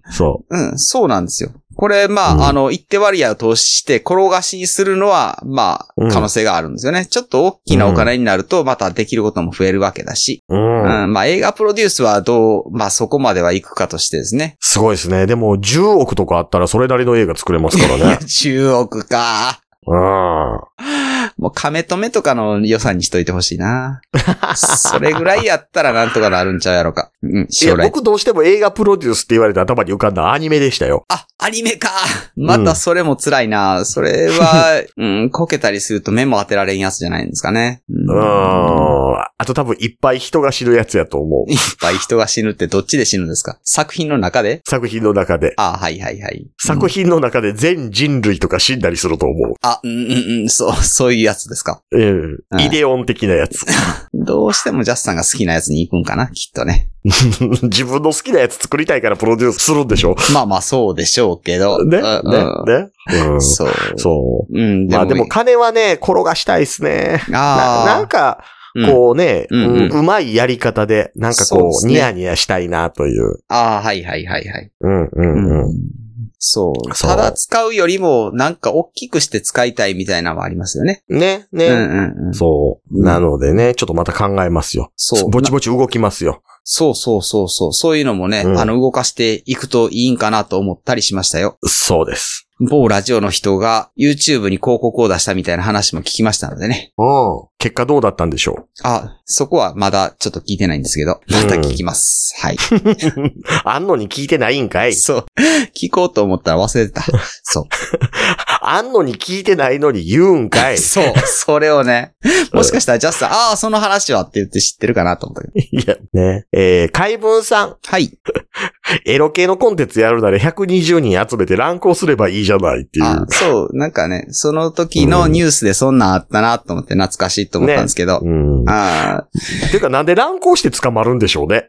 そう。 うん、そうなんですよ。これ、まあ、うん、あの、一定割合を投資して転がしにするのは、まあ、可能性があるんですよね。うん、ちょっと大きなお金になると、またできることも増えるわけだし。うん。うん、まあ、映画プロデュースはどう、まあ、そこまではいくかとしてですね。 すごいですね。でも、じゅうおくとかあったらそれなりの映画作れますからね。 じゅうおくか。 うん。 もう亀止めとかの予算にしといてほしいな。それぐらいやったらなんとかなるんちゃうやろか。うん、将来。 いや、僕どうしても映画プロデュースって言われて頭に浮かんだアニメでしたよ。 あ、アニメか。またそれも辛いな。うん、それは、うん、こけたりすると目も当てられんやつじゃないんですかね。 うん。うんあと多分いっぱい人が死ぬやつやと思う。 いっぱい人が死ぬってどっちで死ぬんですか？作品の中で？ 作品の中で。 あ、はいはいはい。 作品の中で全人類とか死んだりすると思う。 あ、うんうんうん、そう、そういうやつですか。 うん。イデオン的なやつ。 どうしてもジャスさんが好きなやつに行くんかな、きっとね。 自分の好きなやつ作りたいからプロデュースするんでしょ？ まあまあそうでしょうけど。 ね、ね、ね。うん、そう。そう。うん、でもまあでも金はね、転がしたいですね。ああ。な、なんか、こうね、うんうんうん、うまいやり方で、なんかこう、ね、ニヤニヤしたいなという。 ああ、はいはいはいはい。 うんうんうん。 そう。ただ使うよりも、なんか大きくして使いたいみたいなのもありますよね。 ね、ね。うんうんうん、そう。なのでね、ちょっとまた考えますよ。そう。ぼちぼち動きますよ。 そうそうそうそう。そういうのもね、うん、あの、動かしていくといいんかなと思ったりしましたよ。 そうです。 某ラジオの人が YouTube に広告を出したみたいな話も聞きましたのでね。 うん。結果どうだったんでしょう？ あ、そこはまだちょっと聞いてないんですけど、また聞きます。うん、はい。 あんのに聞いてないんかい？ そう。聞こうと思ったら忘れてた。そう。 あんのに聞いてないのに言うんかい？ そう。それをね。もしかしたらジャスさん、ああ、その話はって言って知ってるかなと思ったけど。 いや、ね。えー、海文さん。 はい。 エロ系のコンテンツやるならひゃくにじゅうにん集めて乱行すればいいじゃないっていう。 あ、そう。なんかね、その時のニュースでそんなんあったなと思って懐かしいと思ったんですけど。 ね、うん。ああ。ていうかなんで乱行して捕まるんでしょうね。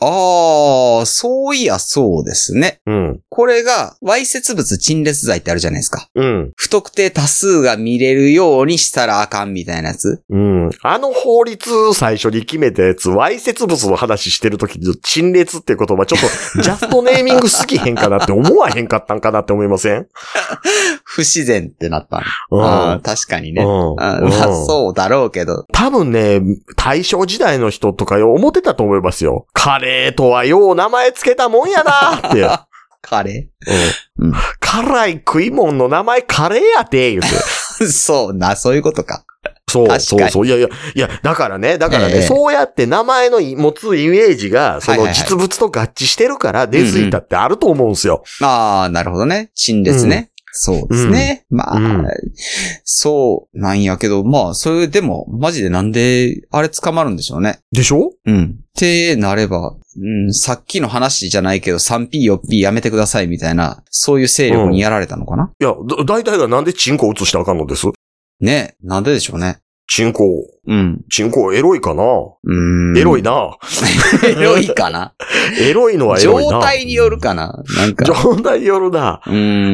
ああ、そういやそうですね。 うん。 これが、わいせつ物陳列罪ってあるじゃないですか。 うん。 不特定多数が見れるようにしたらあかんみたいなやつ。 うん。あの法律最初に決めたやつ、わいせつ物の話してるときに陳列って言葉ちょっとジャストネーミングすぎへんかなって思わへんかったんかなって思いません？ 不自然ってなったの。 うん、 あ確かにね。 うんあまあ、そうだろうけど。 多分ね、大正時代の人とかよ思ってたと思いますよ。カレーとはよう名前つけたもんやなって。 カレー、うんうん、辛い食い物の名前カレーやて、言うて。 そうな、そういうことか。 そう、そうそう。いやいや、いや、だからね、だからね、えー、そうやって名前の持つイメージが、その実物と合致してるから出過ぎたってあると思うんですよ。 うんうん、ああ、なるほどね。陳列ね。うんそうですね。うん、まあ、うん、そうなんやけど、まあ、それでも、マジでなんで、あれ捕まるんでしょうね。 でしょ？ うん。ってなれば、うん、さっきの話じゃないけど スリーピー、フォーピー やめてくださいみたいな、そういう勢力にやられたのかな？ うん、いや、だいたいがなんでチンコ映してあかんのです？ ね、なんででしょうね。 チンコ。 うん。 チンコエロいかな？ うん。 エロいな。 エロいかな？ エロいのはエロいな。 状態によるかな？なんか。 状態によるな。 うん。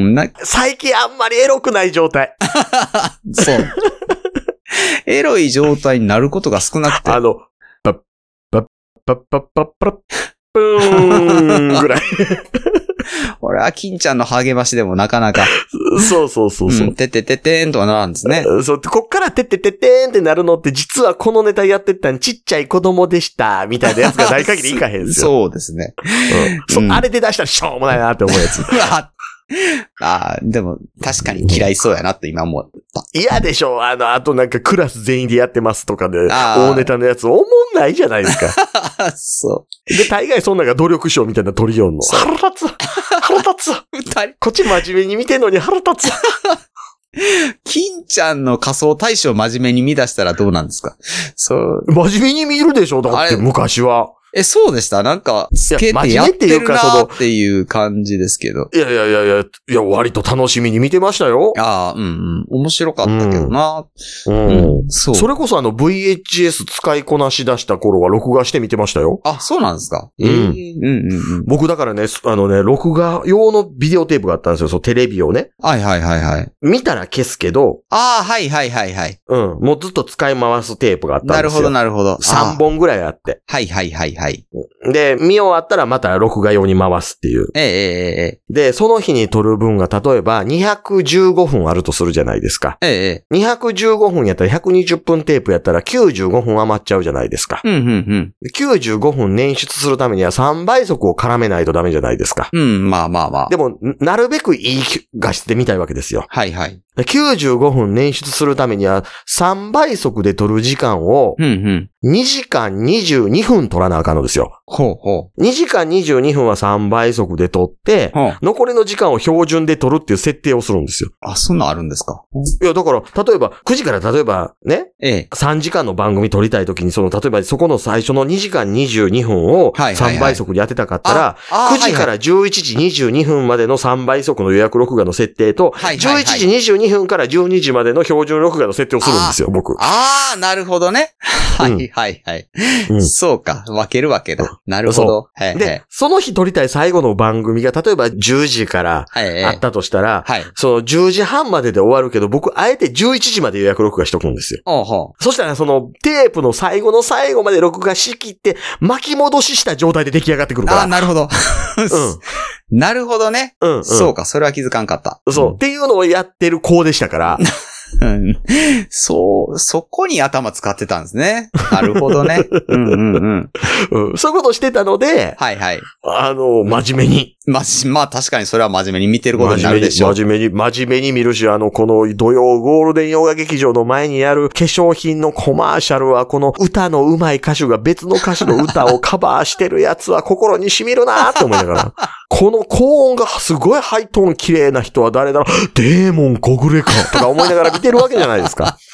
な最近あんまりエロくない状態。 そう。エロい状態になることが少なくて。 あの、パッ、パッ、パッ、パッ、パッ、パッ、プーンぐらい。 俺は金ちゃんの励ましでもなかなか。 そうそうそうそう。 うん、てってててーんとはなるんですね。 そう、こっからてってててーんってなるのって実はこのネタやってたんちっちゃい子供でした、みたいなやつがない限りいかへんですよ。 そうですね。 うんそうん、あれで出したらしょうもないなって思うやつ。 ああ、でも確かに嫌いそうやなって今思った。 嫌でしょあの、あとなんかクラス全員でやってますとかで、大ネタのやつおもんないじゃないですか。 そう。 で、大概そんなが努力賞みたいな取りよんの。腹立つ腹立つ二人こっち真面目に見てんのに腹立つ金ちゃんの仮想大賞真面目に見出したらどうなんですか？そう。 真面目に見るでしょだって昔は。 え、そうでしたなんか、つけてやってるなっていう感じですけど。 いやいやいやいや、いや、割と楽しみに見てましたよ。 ああ、うんうん。面白かったけどな。 うん。うん、そう。それこそあの ブイエイチエス 使いこなし出した頃は録画して見てましたよ。 あ、そうなんですか？ うん。えー、うんうんうん。僕だからね、あのね、録画用のビデオテープがあったんですよ。そう、テレビをね。 はいはいはいはい。 見たら消すけど。 ああ、はいはいはいはい。 うん。もうずっと使い回すテープがあったんですよ。 なるほどなるほど。 さんぼんぐらいあって。 はいはいはいはい。 で、見終わったらまた録画用に回すっていう。 ええええ。 で、その日に撮る分が例えばにひゃくじゅうごふんあるとするじゃないですか。 ええ。 にひゃくじゅうごふんやったらひゃくにじゅっぷんテープやったらきゅうじゅうごふん余っちゃうじゃないですか。 うんうんうん。 きゅうじゅうごふん捻出するためにはさんばい速を絡めないとダメじゃないですか。 うん、まあまあまあ。 でも、なるべくいい画質で見たいわけですよ。 はいはい。 きゅうじゅうごふん捻出するためにはさんばい速で撮る時間をにじかんにじゅうにふん撮らなあかんのですよ。 ほうほう。にじかんにじゅうにふんはさんばい速で撮って、残りの時間を標準で撮るっていう設定をするんですよ。 あ、そんなんあるんですか？ いや、だから、例えば、くじから例えばね、 ええ、 さんじかんの番組撮りたいときに、その、例えばそこの最初のにじかんにじゅうにふんをさんばい速で当てたかったら、くじからじゅういちじにじゅうにふんまでのさんばい速の予約録画の設定と、じゅういちじにじゅうにふんからじゅうにじまでの標準録画の設定をするんですよ、僕。 ああ、なるほどね。はいはいはい。うん、そうか、分けるわけだ。なるほど。はいはい、 で、その日撮りたい最後の番組が、例えばじゅうじからあったとしたら、はいはい、そのじゅうじはんまでで終わるけど、僕、あえてじゅういちじまで予約録画しとくんですよ。 おうほう。 そしたら、そのテープの最後の最後まで録画しきって、巻き戻しした状態で出来上がってくるから。 ああ、なるほど。 うん。 なるほどね。 うん、うん。 そうか、それは気づかんかった。 そう。 うん、 っていうのをやってる子でしたから。 うん、そう、そこに頭使ってたんですね。なるほどね。うんうんうん。 うん、そういうことしてたので、 はいはい。 あの、真面目に。 ま、まあ確かにそれは真面目に見てることになるでしょう。 真面目に、真面目に見るし、あの、この土曜ゴールデン洋画劇場の前にある化粧品のコマーシャルは、この歌の上手い歌手が別の歌手の歌をカバーしてるやつは心に染みるなーって思いながら。この高音がすごいハイトーン綺麗な人は誰だろうデーモン小暮かとか思いながら見てるわけじゃないですか。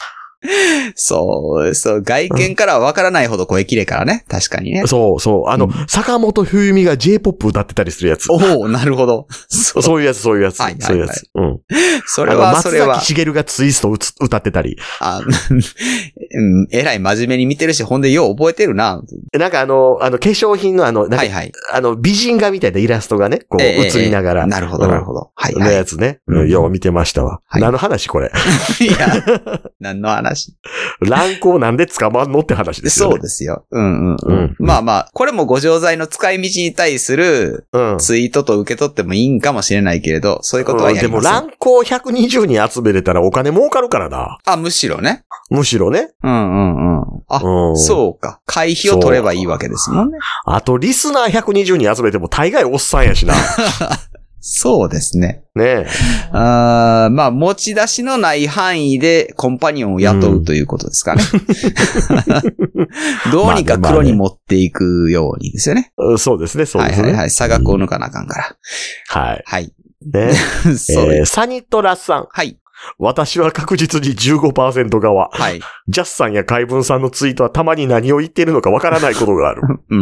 そう、そう、外見からはわからないほど声綺麗からね。確かにね。 そうそう。あの、うん、坂本冬美が J-ポップ 歌ってたりするやつ。 おお、なるほど。 そう、そういうやつ、そういうやつ。はいはいはい、そういうやつ。うん。 それは、それは。 松崎しげるがツイストを歌ってたり。 あ、うん、えらい真面目に見てるし、ほんでよう覚えてるな。 なんかあの、あの、化粧品のあの、なんか、はいはい、あの、美人画みたいなイラストがね、こう、映りながら。えー、 なるほど、なるほど。 はい、はい。のやつね。うん、よう見てましたわ。はい、何の話これ。 いや、何の話。 乱行なんで捕まんのって話ですよね。 そうですよ。うんうんうん。うん、まあまあ、これもご錠剤の使い道に対するツイートと受け取ってもいいんかもしれないけれど、そういうことはやりません。うん、 でも乱行ひゃくにじゅうにん集めれたらお金儲かるからな。 あ、むしろね。 むしろね。 うんうんうん。あ、うん、そうか。会費を取ればいいわけですもんね。 あと、リスナーひゃくにじゅうにん集めても大概おっさんやしな。 そうですね。 ねえ。 あまあ、持ち出しのない範囲でコンパニオンを雇うということですかね。うん、どうにか黒に持っていくようにですよね。 まあねまあね、そうですね、そうですね。 はいはいはい。差額を抜かなあかんから。 うん、はい。 はい。 ねそうえー、サニットラスさん。 はい。 私は確実に じゅうごパーセント 側。 はい。 ジャスさんや海文さんのツイートはたまに何を言っているのかわからないことがある。 うん、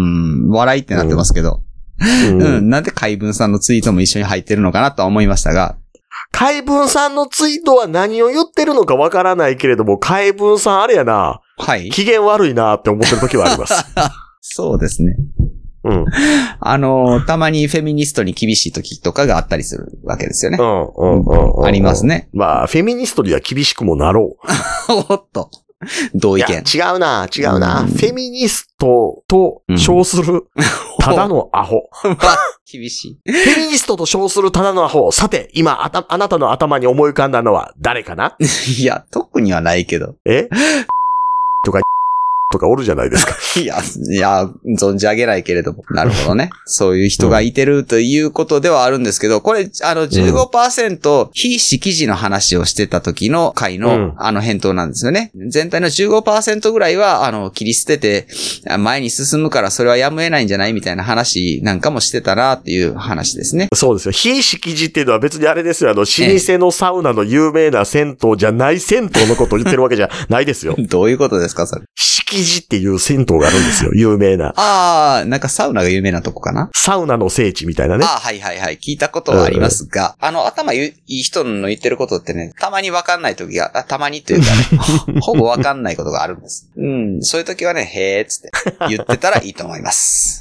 笑いってなってますけど。うんうんうん、なんで海文さんのツイートも一緒に入ってるのかなとは思いましたが。 海文さんのツイートは何を言ってるのかわからないけれども、海文さんあれやな。 はい。 機嫌悪いなって思ってる時はあります。 そうですね。 うん。 あの、たまにフェミニストに厳しい時とかがあったりするわけですよね。 うん、うん、うん。 ありますね。 まあ、フェミニストには厳しくもなろう。おっと。同意見。 違うな、違うな、うん。フェミニストと称する、ただのアホ。 まあ、厳しい。 フェミニストと称するただのアホ。さて、今あた、あなたの頭に思い浮かんだのは誰かな？ いや、特にはないけど。 えとか、とかおるじゃないですか。 いや、いや、存じ上げないけれども。なるほどね。そういう人がいてるということではあるんですけど、これ、あの、じゅうごパーセント 非識字の話をしてた時の回の、うん、あの返答なんですよね。全体の じゅうごパーセント ぐらいは、あの、切り捨てて、前に進むからそれはやむ得ないんじゃないみたいな話なんかもしてたなっていう話ですね。 そうですよ。非識字っていうのは別にあれですよ。あの、老舗のサウナの有名な銭湯じゃない銭湯のことを言ってるわけじゃないですよ。 どういうことですか、それ。 識字っていう銭湯があるんですよ。有名な。 ああ、なんかサウナが有名なとこかな？ サウナの聖地みたいなね。 ああ、はいはいはい。聞いたことはありますが、うん、あの、頭いい人の言ってることってね、たまにわかんない時が、たまにというかね、ほぼわかんないことがあるんです。うん、そういう時はね、へーっつって言ってたらいいと思います。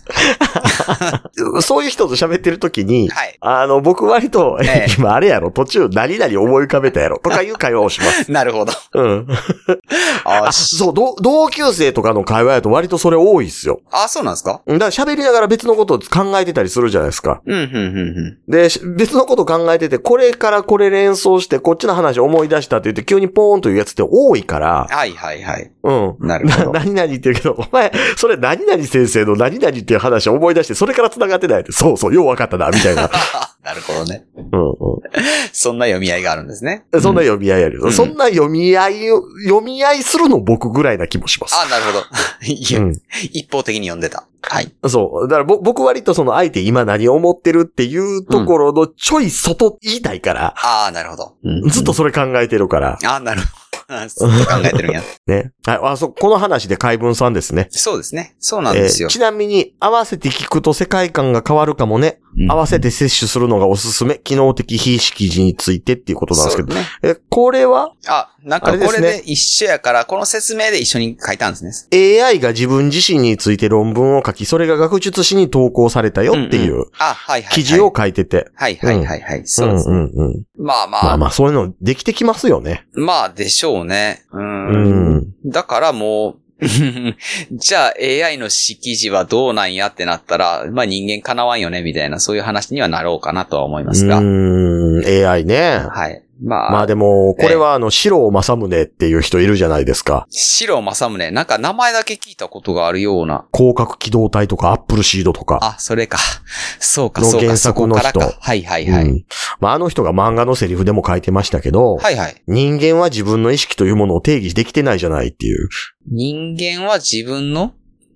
そういう人と喋ってる時に、 はい、 あの、僕割と、ええ、今あれやろ、途中何々思い浮かべたやろ、とかいう会話をします。 なるほど。 うん。あ、そう、同級生とかの会話やと割とそれ多いっすよ。 あ、そうなんですか？ だから喋りながら別のことを考えてたりするじゃないですか。 うん、うん、うん、うん。 で、別のこと考えてて、これからこれ連想して、こっちの話思い出したって言って、急にポーンというやつって多いから。 はいはいはい。 うん。 なるほど。 な、何々って言うけど、お前、それ何々先生の何々っていう話を思い出して、それから繋がってないって、そうそう、よう分かったな、みたいな。 なるほどね。 うんうん。 そんな読み合いがあるんですね。 そんな読み合いある、うん。そんな読み合いを、読み合いするの僕ぐらいな気もします。 あ、なるほど。うん、一方的に読んでた。はい。 そう。だから僕割とその相手今何を思ってるっていうところのちょい外言いたいから。 うん、ああ、なるほど、 うん。ずっとそれ考えてるから。 ああ、なるほど。ずっと考えてるんや。 ね。はい。あ、そう、この話で海文さんですね。 そうですね。そうなんですよ。 えー、ちなみに、合わせて聞くと世界観が変わるかもね。うん、合わせて摂取するのがおすすめ。機能的非識字についてっていうことなんですけど。ね、え、これはあ、なんかこれで一緒やから、この説明で一緒に書いたんですね。 エーアイ が自分自身について論文を書き、それが学術誌に投稿されたよっていう、記事を書いてて。 はいはいはいはい。そうですね。うんうんうん、まあまあ。 まあまあ、そういうのできてきますよね。 まあでしょうね。うん。 うん、 だからもう、じゃあ エーアイ の識字はどうなんやってなったら、まあ人間叶わんよねみたいなそういう話にはなろうかなとは思いますが。 うーん、エーアイ ね。 はい。まあ。 まあでも、これはあの、四郎正宗っていう人いるじゃないですか。 四郎正宗。なんか名前だけ聞いたことがあるような。 広角機動隊とかアップルシードとか。 あ、それか。そうか、そうか。 の原作の人。 はいはいはい。うん、 まああの人が漫画のセリフでも書いてましたけど。 はいはい。 人間は自分の意識というものを定義できてないじゃないっていう。 人間は自分の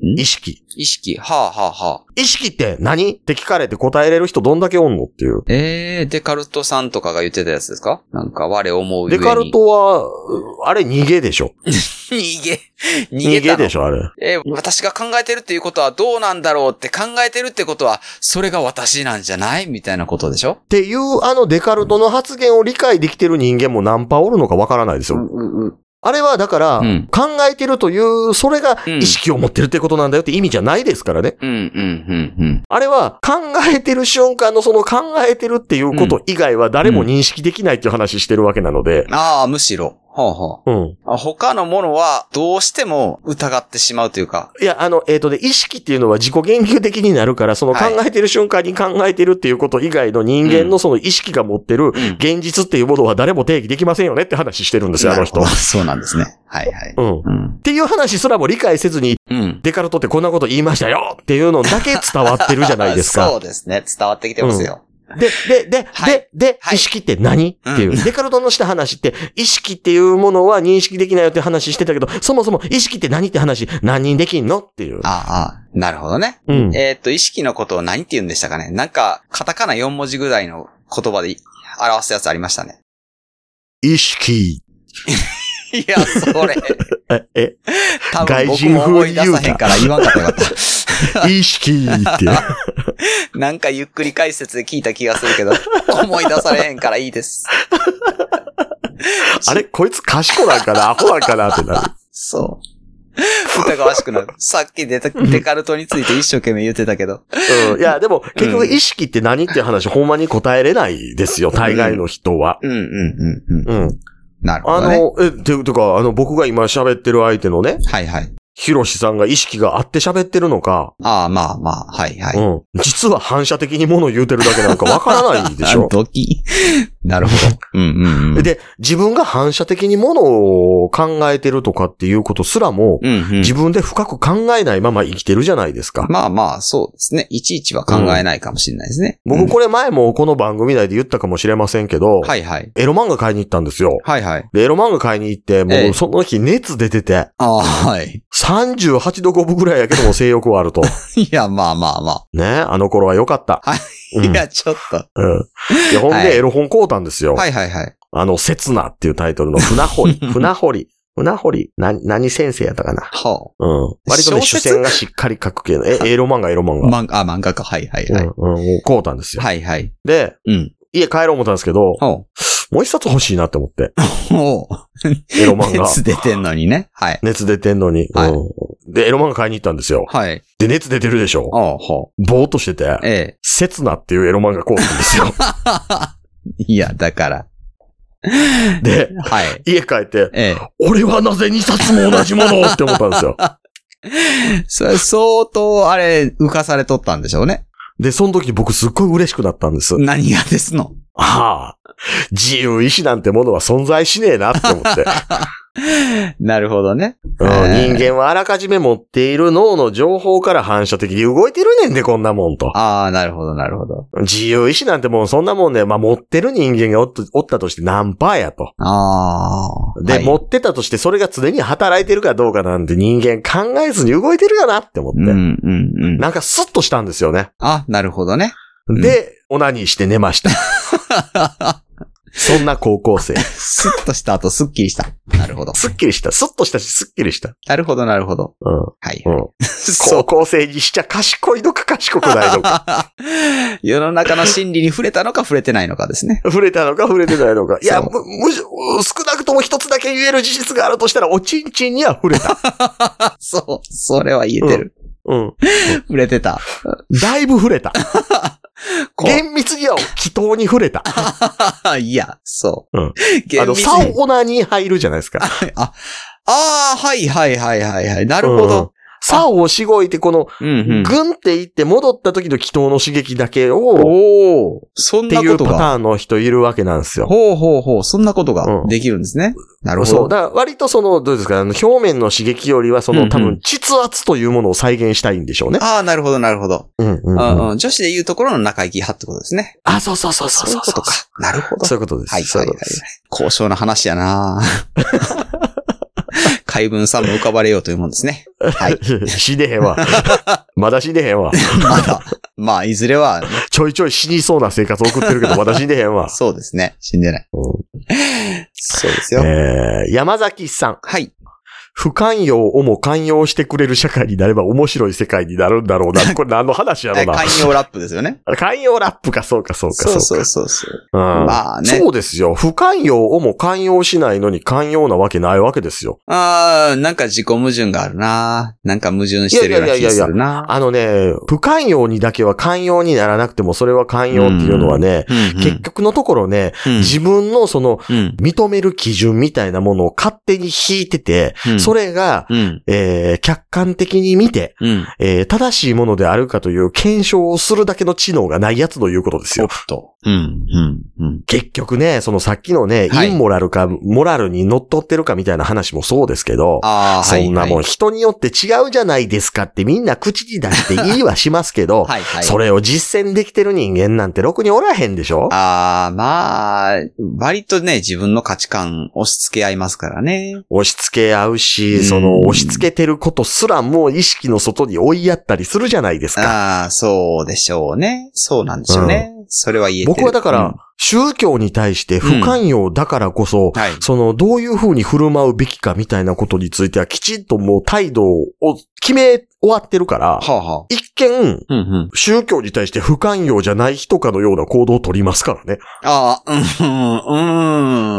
意識。 意識。はあはあはあ。 意識って何って聞かれて答えれる人どんだけおんのっていう。 えー、デカルトさんとかが言ってたやつですか？なんか我思う上に。 デカルトは、あれ逃げでしょ。 逃げ。 逃げ。逃げでしょ、あれ。 えー、私が考えてるっていうことはどうなんだろうって考えてるってことは、それが私なんじゃないみたいなことでしょ？ っていう、あのデカルトの発言を理解できてる人間もナンパおるのかわからないですよ。うんうんうん、あれはだから、うん、考えてるという、それが意識を持ってるってことなんだよって意味じゃないですからね。うんうんうんうん、あれは考えてる瞬間のその考えてるっていうこと以外は誰も認識できないっていう話してるわけなので。 うん、ああ、むしろ。ほうほう。うん。他のものはどうしても疑ってしまうというか。 いや、あの、えっとね、意識っていうのは自己言及的になるから、その考えてる瞬間に考えてるっていうこと以外の人間のその意識が持ってる現実っていうものは誰も定義できませんよねって話してるんですよ、あの人。 そうなんですね。はいはい。うん。 うん、っていう話すらも理解せずに、うん、デカルトってこんなこと言いましたよっていうのだけ伝わってるじゃないですか。 そうですね。伝わってきてますよ。うんで、で、で、はい、で、で、はい、意識って何っていう、うん。デカルトのした話って、意識っていうものは認識できないよって話してたけど、そもそも意識って何って話、何人できんのっていう。 ああ、なるほどね。うん、えー、っと、意識のことを何って言うんでしたかね。なんか、カタカナよん文字ぐらいの言葉で表すやつありましたね。 意識。 いや、それ。 え、え、 多分僕も思い出さへんから言わんかったよかった。 意識って。 なんかゆっくり解説で聞いた気がするけど、思い出されへんからいいです。 あれこいつ賢なんかなアホなんかなってなる。 そう。疑わしくなる。さっきデデカルトについて一生懸命言ってたけど。 うん。いや、でも結局意識って何っていう話、うん、ほんまに答えれないですよ、大概の人は。 うん、うん、うん、うん。うん。なるほど、ね。 あの、え、ていうか、あの、僕が今喋ってる相手のね。 はいはい。 ヒロシさんが意識があって喋ってるのか。 ああ、まあまあ、はいはい。 うん。実は反射的に物を言うてるだけなのかわからないでしょ。 ドキ。なるほど。うんうんうん。 で、自分が反射的に物を考えてるとかっていうことすらも、うんうん、自分で深く考えないまま生きてるじゃないですか。 まあまあ、そうですね。いちいちは考えないかもしれないですね。 うん、僕これ前もこの番組内で言ったかもしれませんけど、 はいはい。 エロ漫画買いに行ったんですよ。 はいはい。 で、エロ漫画買いに行って、もうその日熱出てて、ああ、はい。 さんじゅうはちどごぶぐらいやけども性欲はあると。 いや、まあまあまあ。 ね、あの頃は良かった。 はい。うん、いや、ちょっと。 うん。いや、ほんでエロ本買うたんですよ。 はいはいはい。 あの、刹那っていうタイトルの船堀。船堀。船堀。な、何先生やったかな。はあ。うん。割とね、主線がしっかり書く系の、え、エロ漫画、エロ漫画。 漫画、あ、漫画か。はいはいはい。 うん、うん。買うたんですよ。 はいはい。 で、うん。家帰ろう思ったんですけど、はあ、もう一冊欲しいなって思って。 おエロ漫画。熱出てんのにね。はい。 熱出てんのに。はい。うん、で、エロ漫画買いに行ったんですよ。 はい。 で、熱出てるでしょ。ああ、はあ。ぼーっとしてて。ええ。刹那っていうエロ漫画買うたんですよ。 いや、だから。 で、はい。家帰って、ええ。俺はなぜ二冊も同じものって思ったんですよ。 それ相当、あれ、浮かされとったんでしょうね。 で、その時僕すっごい嬉しくなったんです。 何がですの？ ああ。自由意志なんてものは存在しねえなって思って。 なるほどね、 うん。人間はあらかじめ持っている脳の情報から反射的に動いてるねんで、こんなもんと。 ああ、なるほど、なるほど。 自由意志なんてもうそんなもんね、まあ持ってる人間がおっ、おったとして何パーやと。 ああ。 で、はい、持ってたとしてそれが常に働いてるかどうかなんて人間考えずに動いてるよなって思って。うんうんうん。なんかスッとしたんですよね。 あ、なるほどね。 で、うん、オナニーして寝ました。そんな高校生。 スッとした後、スッキリした。なるほど。 スッキリした。スッとしたし、スッキリした。 なるほど、なるほど。 うん。 はい、 うん。高校生にしちゃ賢いのか賢くないのか。 世の中の真理に触れたのか触れてないのかですね。 触れたのか触れてないのか。いや、む、む、少なくとも一つだけ言える事実があるとしたら、おちんちんには触れた。 そう、それは言えてる。うん。うん、触れてた。 だいぶ触れた。厳密には祈祷に触れた。 いや、そう。 うん。あの、サオナに入るじゃないですか。 あ、あー、はいはいはいはいはい。なるほど。うん、 サオをしごいて、この、うんうん、グンっていって戻った時の祈祷の刺激だけを、 おー、そんなことが。 っていうパターンの人いるわけなんですよ。 ほうほうほう、そんなことができるんですね。うん、なるほど。 そう。だから割とその、どうですか、あの表面の刺激よりは、その、うんうん、多分、膣圧というものを再現したいんでしょうね。 ああ、なるほどなるほど。 うんうんうんうん。女子で言うところの中行き派ってことですね。 あ、そうそうそうそう。 そういうことか。なるほど。 そういうことです。 はいはいはい。高尚な話やな海文さんも浮かばれようというもんですね。はい。 死ねへんわ。まだ死ねへんわ。 まだ。まあ、いずれは、ね、 ちょいちょい死にそうな生活を送ってるけど、まだ死ねへんわ。 そうですね。死んでない。うん、そうですよ。 えー、山崎さん。 はい。 不寛容をも寛容してくれる社会になれば面白い世界になるんだろうな。これ何の話やろな。 寛容ラップですよね。 寛容ラップか、そうか、そうか、そうか。 そうそうそう。 うん、 まあね。 そうですよ。不寛容をも寛容しないのに寛容なわけないわけですよ。 ああ、なんか自己矛盾があるな。なんか矛盾してるような気がするな。いやいやいやいやあのね、不寛容にだけは寛容にならなくてもそれは寛容っていうのはね、うんうん、結局のところね、うん、自分のその、うん、認める基準みたいなものを勝手に引いてて、うん、それが、うんえー、客観的に見て、うんえー、正しいものであるかという検証をするだけの知能がないやつの言うことですよ。 おっと。うんうんうん、 結局ね、そのさっきのね、はい、インモラルかモラルに乗っ取ってるかみたいな話もそうですけど、あそんなもん人によって違うじゃないですかってみんな口に出して言いはしますけど、はいはい、それを実践できてる人間なんてろくにおらへんでしょ？ ああ、まあ、割とね、自分の価値観押し付け合いますからね。 押し付け合うし、その押し付けてることすらも意識の外に追いやったりするじゃないですか。 ああ、そうでしょうね。そうなんでしょうね。うん、それは言えてる。 僕はだから、うん宗教に対して不寛容だからこそ、うんはい、その、どういう風に振る舞うべきかみたいなことについてはきちんともう態度を決め終わってるから、はあはあ、一見、うんうん、宗教に対して不寛容じゃない人かのような行動を取りますからね。 ああ、うん、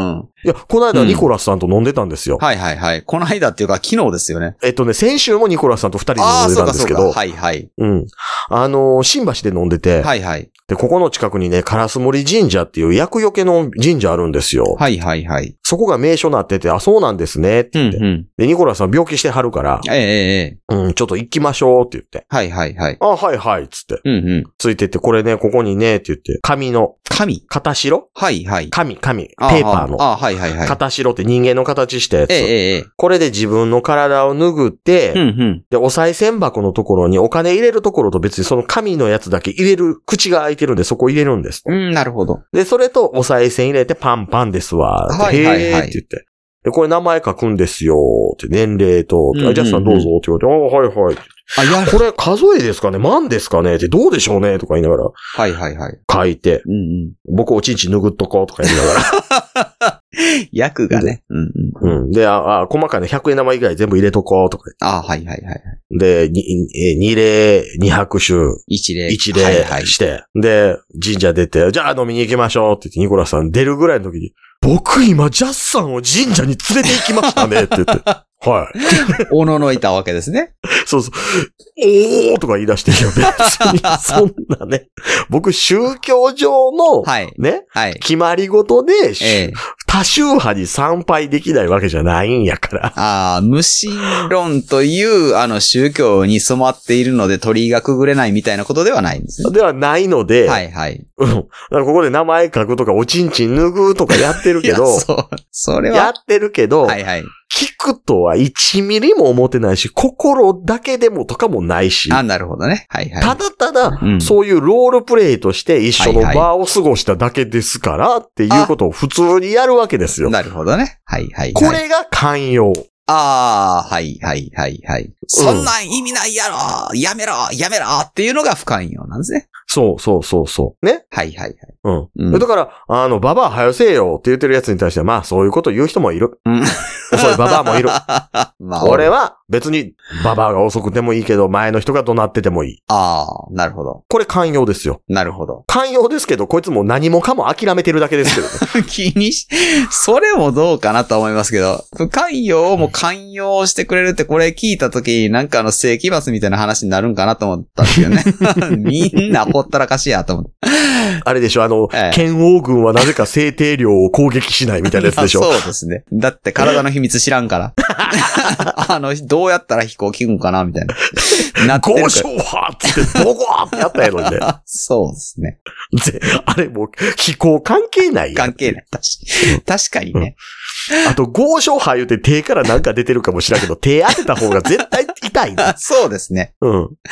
うん。 いや、この間ニコラスさんと飲んでたんですよ。 うん、はいはいはい。この間っていうか昨日ですよね。 えっとね、先週もニコラスさんと二人で飲んでたんですけど。 ああ、そうかそうか。はいはい。 うん。あのー、新橋で飲んでて。 はいはい。 で、ここの近くにね、烏森神社っていう厄除けの神社あるんですよ。 はいはいはい。 そこが名所になってて、あ、そうなんですね、って言って。うんうん、で、ニコラスさん病気してはるから。 ええええ。 うん、ちょっと行きましょうって言って。 はいはいはい。 あ、はいはい、つって。 うんうん。 ついてって、これね、ここにね、って言って。紙の。 紙片白はいはい。 紙、紙。ペーパーの。 あ、はいはいはい。 片白って人間の形したやつ。 ええええ。 これで自分の体を拭って、 うんうん。 で、お賽銭箱のところにお金入れるところと別にその紙のやつだけ入れる、口が開いてるんでそこ入れるんです。 うん、なるほど。 で、それとお賽銭入れてパンパンですわ。 はいはいはい。 へーって言って。で、これ名前書くんですよ。って年齢と、うんうんうん、ジャスさんどうぞって言われて、ああ、はいはい。あ、いや、これ数えですかね万ですかねってどうでしょうねとか言いながら。 はいはいはい。 書いて。 うんうん、 僕おちんち拭っとこうとか言いながら。 役がね。 うんうん。うん。で、あ、あ、細かいのひゃくえん玉以外全部入れとこうとか。 あはいはいはい。 で、に、二礼、二拍手。 一礼。 一礼して。はいはい、で、神社出て、じゃあ飲みに行きましょうって言って、ニコラスさん出るぐらいの時に、僕今ジャスさんを神社に連れて行きましたねって言って。はい。 おののいたわけですね。 そうそう。おーとか言い出してるよ。別に、そんなね。僕、宗教上の、はい、ね、はい、決まり事で、ええ、多宗派に参拝できないわけじゃないんやから。 ああ、無神論という、あの、宗教に染まっているので鳥居がくぐれないみたいなことではないんですね。 ではないので、 はいはい。 うん。だからここで名前書くとか、おちんちん脱ぐとかやってるけど、 そう、それは。 やってるけど、 はいはい。 聞くとはいちミリも思ってないし、心だけでもとかもないし。 あ、なるほどね。はいはい。 ただただ、うん、そういうロールプレイとして一緒の場を過ごしただけですからっていうことを普通にやるわけですよ。 なるほどね。はいはい、はい。 これが寛容。 ああ、はいはいはいはい。そんなん意味ないやろ、うん、やめろやめろっていうのが不寛容なんですね。 そうそうそうそう。ね。 はいはいはい。 うん。うん、だから、あの、ババア早せえよって言ってるやつに対しては、まあそういうこと言う人もいる。うん。そういうババアもいる。まあ、俺は別にババアが遅くてもいいけど、前の人が怒鳴っててもいい。 ああ、なるほど。 これ寛容ですよ。 なるほど。 寛容ですけど、こいつも何もかも諦めてるだけですけどね。 気にし、それもどうかなと思いますけど、不寛容も寛容してくれるってこれ聞いたときになんかあの世紀末みたいな話になるんかなと思ったんですよね。みんなほったらかしやと思って。 あれでしょ、あの、ええ、剣王軍はなぜか生定量を攻撃しないみたいなやつでしょ。 そうですね。だって体の秘密知らんから。あの、どうやったら飛行機くんかなみたいな。なってるから。 ゴーショーハーってボコーってやったやろね。 そうですね。 あれもう飛行関係ないやん。 関係ない。確か確かにね。 うん、あと、ゴーショーハー言うて手からなんか出てるかもしらんけど、手当てた方が絶対痛いな。 そうですね。 うん。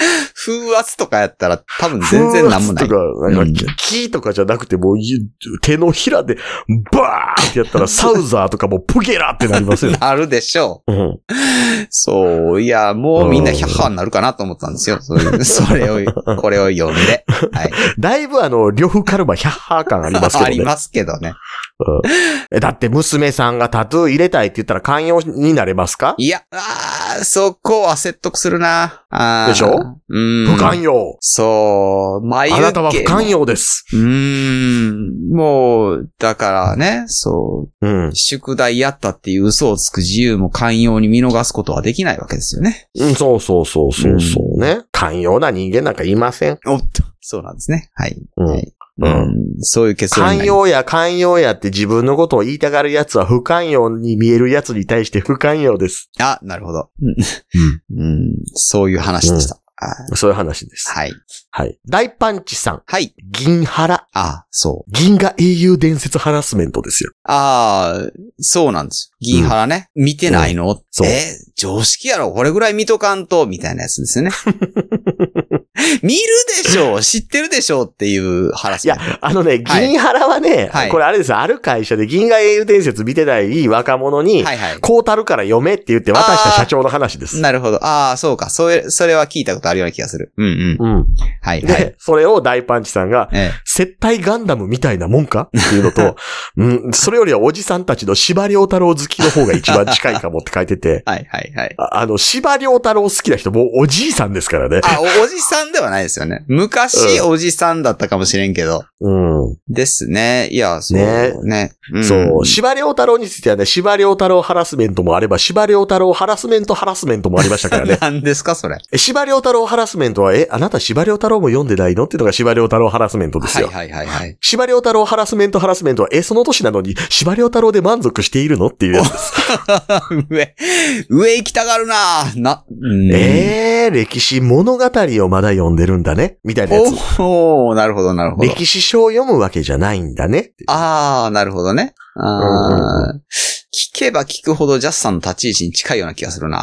風圧とかやったら多分全然なんもない。 風圧とか、なんか木とかじゃなくてもう手のひらでバーってやったらサウザーとかもプゲラってなりますよ。 なるでしょう。うん、 そう。いや、もうみんなヒャッハーになるかなと思ったんですよ。そういう、それを、これを読んで。はい。 だいぶあの、呂布カルマヒャッハー感ありますけどね。 ありますけどね。 うん、だって娘さんがタトゥー入れたいって言ったら寛容になれますか？ いや、あーそこは説得するな。あでしょ？ うん。 不寛容。 そう。眉毛。 あなたは不寛容です。 うーん。もう、だからね、そう。 うん。 宿題やったっていう嘘をつく自由も寛容に見逃すことはできないわけですよね。 うん、そうそうそうそうそうね。うん、寛容な人間なんかいません。 おっと。そうなんですね。はい。 うん。 はいうん、そういう結論になります。 寛容や寛容やって自分のことを言いたがるやつは不寛容に見えるやつに対して不寛容です。 あ、なるほど。うんうん、そういう話でした、 うん。そういう話です。 はい。 はい。大パンチさん。 はい。 銀ハラ。 あ、そう。 銀河英雄伝説ハラスメントですよ。 ああ、そうなんですよ。銀ハラね。うん、見てないの、うん、 そう。 え、常識やろこれぐらい見とかんと、みたいなやつですよね。見るでしょう知ってるでしょうっていう話。 いや、あのね、銀ハラはね、はい、これあれですよ、ある会社で銀河英雄伝説見てない若者に、はいはい、こうたるから読めって言って渡した社長の話です。 なるほど。ああ、そうか。それ、それは聞いたことあるような気がする。うんうん。うん。はい、はい。 で、それを大パンチさんが、ええ、接待ガンダムみたいなもんかっていうのと、うん、それよりはおじさんたちの司馬遼太郎好きの方が一番近いかもって書いてて、 はいはいはい。 あ, あの、司馬遼太郎好きな人もうおじいさんですからね。 あ、お, おじさんではないですよね。昔、おじさんだったかもしれんけど。 うん。 ですね。いや、そうね。ね、 うん、そう。司馬遼太郎についてはね、司馬遼太郎ハラスメントもあれば、司馬遼太郎ハラスメントハラスメントもありましたからね。 何ですか、それ。 司馬遼太郎ハラスメントは、え、あなた司馬遼太郎も読んでないのっていうのが司馬遼太郎ハラスメントですよ。 はいはいはいはい。 司馬遼太郎ハラスメントハラスメントは、え、その年なのに、司馬遼太郎で満足しているのっていうやつです。 上、上行きたがるなな、 うん、えー、歴史物語をまだ読んでるんだねみたいなやつ。 おー、なるほどなるほど。 歴史書を読むわけじゃないんだね。 あー、なるほどね。あー、うんうん、聞けば聞くほどジャスさんの立ち位置に近いような気がする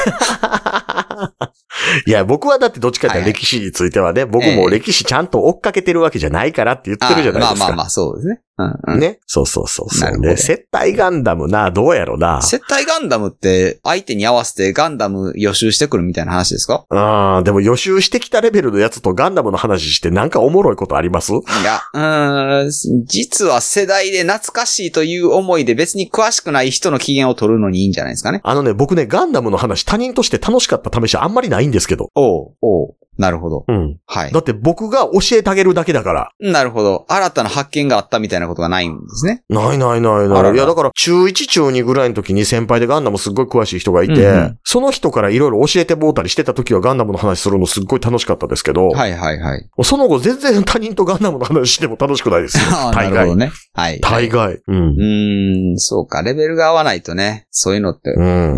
ないや、僕はだってどっちかというと歴史についてはね、はいはい、僕も歴史ちゃんと追っかけてるわけじゃないからって言ってるじゃないですか。 まあまあまあ、そうですね。うんうん、 ね。そうそうそうそうね。接待ガンダムな、どうやろな。 接待ガンダムって相手に合わせてガンダム予習してくるみたいな話ですか？ ああ、でも予習してきたレベルのやつとガンダムの話してなんかおもろいことあります？いや、うーん、実は世代で懐かしいという思いで別に詳しくない人の機嫌を取るのにいいんじゃないですかね。 あのね、僕ね、ガンダムの話他人として楽しかった試しあんまりないんですけど。 おう、おう。なるほど。 うん。 はい。 だって僕が教えてあげるだけだから。 なるほど。新たな発見があったみたいなことがないんですね。 ないないないない。いやだから中いち中にぐらいの時に先輩でガンダムすっごい詳しい人がいて、うんうん、その人からいろいろ教えてもうたりしてた時はガンダムの話するのすっごい楽しかったですけど。 はいはいはい。 その後全然他人とガンダムの話しても楽しくないですよ。大概。 なるほどね。はい。 大概。うん。 うーん、そうか。レベルが合わないとね、そういうのって、うん、うん、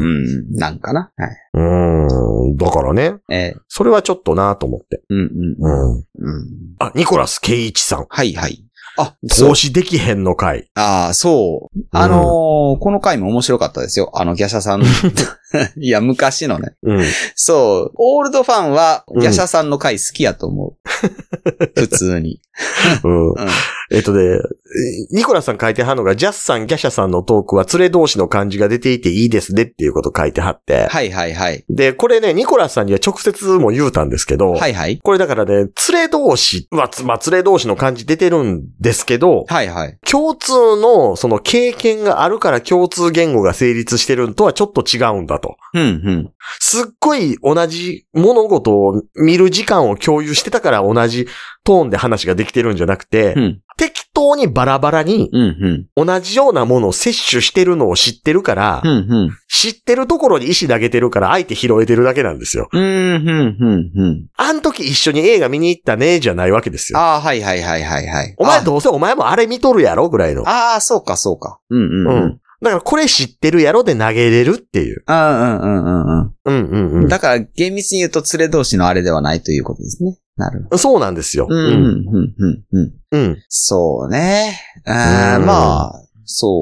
なんかな。はい。 うーん、だからね。ええ。それはちょっとなと思って。 うんうん。うん。うん。 あ、ニコラス・ケイイチさん。 はいはい。あ、 投資できへんの回。 ああ、そう。あのーうん、この回も面白かったですよ。あの、ギャシャさん。いや、昔のね。 うん。 そう。オールドファンは、ギャシャさんの回好きやと思う。普通に。 うん。うん、えっとね、ニコラさん書いてはんのが、ジャスさん、ギャシャさんのトークは連れ同士の感じが出ていていいですねっていうこと書いてはって。 はいはいはい。 で、これね、ニコラさんには直接も言うたんですけど。 はいはい。 これだからね、連れ同士は、まあ、連れ同士の感じ出てるんですけど。 はいはい。 共通の、その経験があるから共通言語が成立してるのとはちょっと違うんだと。 うんうん。 すっごい同じ物事を見る時間を共有してたから同じトーンで話ができてるんじゃなくて、うん、適当にバラバラに、同じようなものを摂取してるのを知ってるから、 うんうん、 知ってるところに石投げてるから相手拾えてるだけなんですよ。 うんうんうんうん、 あん時一緒に映画見に行ったねじゃないわけですよ。 ああ、はいはいはいはいはい。 お前どうせお前もあれ見とるやろぐらいの。 ああ、そうかそうか。うんうんうん。うんだからこれ知ってるやろで投げれるっていう。 ああ、うんうんうんうん。 うんうんうん。 だから厳密に言うと連れ同士のあれではないということですね。なるほど。 そうなんですよ。 うんうんうんうん。うん。そうね。あうん、まあ、そう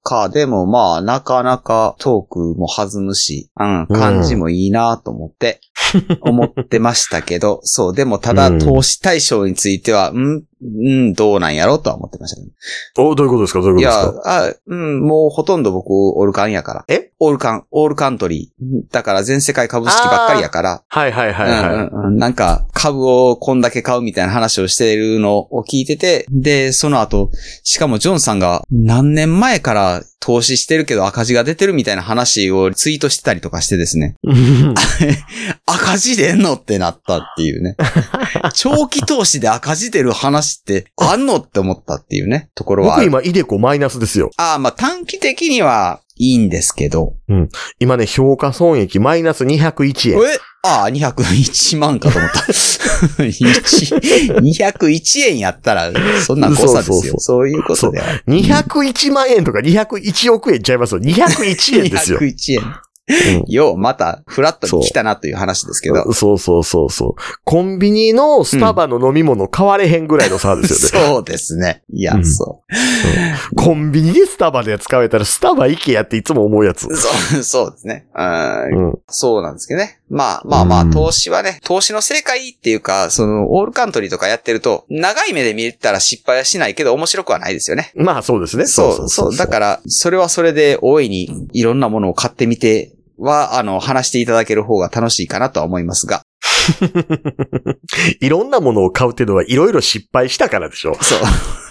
か、でもまあ、なかなかトークも弾むし、うん、感じもいいなと思って、思ってましたけど、そう、でもただ投資対象については、うん、うん、どうなんやろとは思ってましたけど。お、どういうことですかどういうことですか。 いや、あ、うん、もうほとんど僕、オルカンやから。 えオールカン、オールカントリー。だから全世界株式ばっかりやから。 はいはいはいはい、 うんうん。なんか、株をこんだけ買うみたいな話をしているのを聞いてて、で、その後、しかもジョンさんが何年前から投資してるけど赤字が出てるみたいな話をツイートしてたりとかしてですね。赤字出んのってなったっていうね。長期投資で赤字出る話ってあんのって思ったっていうね、ところはある。 僕今イデコマイナスですよ。 ああ、まあ短期的にはいいんですけど。 うん。今ね、評価損益マイナスにひゃくいちえん。 えああ、にひゃくいちまんかと思った。にひゃくいちえんやったら、そんな誤差ですよ。そうそうそう。そういうことでは。 にひゃくいちまんえんとかにひゃくいちおくえんちゃいますよ。にひゃくいちえんですよ。 にひゃくいちえん。うん、よう、また、フラットに来たなという話ですけど。 そうそうそうそう。コンビニのスタバの飲み物買われへんぐらいの差ですよね。 うん、そうですね。いや、うん、そう、 うん。コンビニでスタバで使えたらスタバ行けやっていつも思うやつ。 そう、そうですね。うん、そうなんですけどね。まあまあまあ、投資はね、投資の正解っていうか、その、オールカントリーとかやってると、長い目で見たら失敗はしないけど面白くはないですよね。 まあそうですね。 そうそうそう。だから、それはそれで大いにいろんなものを買ってみて、は、あの、話していただける方が楽しいかなとは思いますが。 いろんなものを買うっていうのはいろいろ失敗したからでしょ。 そう。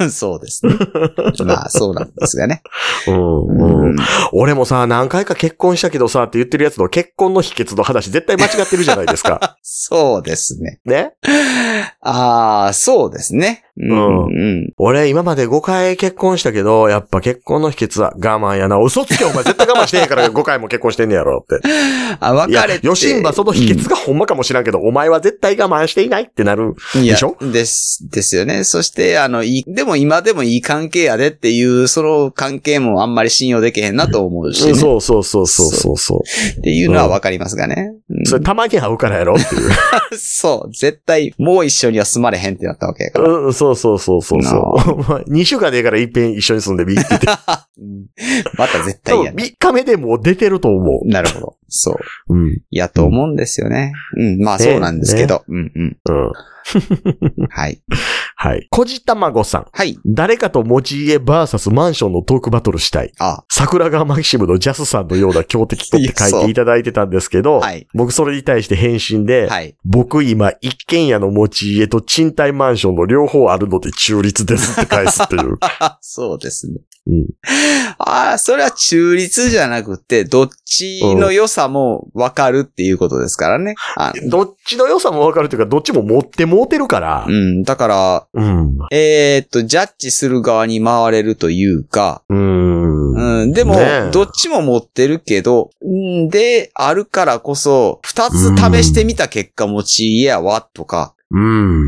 そうですね。まあ、そうなんですがね。 うんうん、俺もさ、何回か結婚したけどさって言ってるやつの結婚の秘訣の話絶対間違ってるじゃないですか。 そうですね。 ねああ、そうですね。うん、うん。 俺今までごかい結婚したけど、やっぱ結婚の秘訣は我慢やな。嘘つけお前絶対我慢してへんからごかいも結婚してんねやろって。 あ、別れて。 よしんばその秘訣がほんまかもしらんけど、うん、お前は絶対我慢していないってなるでしょ。 いや、です、ですよね。そして、あの、いい、でも今でもいい関係やでっていう、その関係もあんまり信用できへんなと思うし、ね。 そうそうそうそうそうそう。 っていうのはわかりますがね。 うん、それたまに会うからやろっていう。 そう。絶対、もう一緒には住まれへんってなったわけやから。 うん、そうそうそうそうそう。にしゅうかんでいいから一遍一緒に住んでみって言って。 また絶対や、ね。 みっかめでもう出てると思う。 なるほど。そう。 うん。 やと思うんですよね。うん。まあそうなんですけど。ね、うんうん。うん。はい。 はい。こじたまごさん。 はい。 誰かと持ち家バーサスマンションのトークバトルしたい。 ああ。 桜川マキシムのジャスさんのような強敵とって書いていただいてたんですけど、 はい。 僕それに対して返信で、 はい。 僕今一軒家の持ち家と賃貸マンションの両方あるので中立ですって返すっていう。 そうですね。 うん。 ああ、それは中立じゃなくて、どっちの良さも分かるっていうことですからね。 うん、どっちの良さも分かるっていうか、どっちも持って持てるから。 うん。だから、 うん、 えー、っと、ジャッジする側に回れるというか、 うん。 うん。でも、 ね、どっちも持ってるけど、んで、あるからこそ、二つ試してみた結果、持ち家やわ、とか、 うん。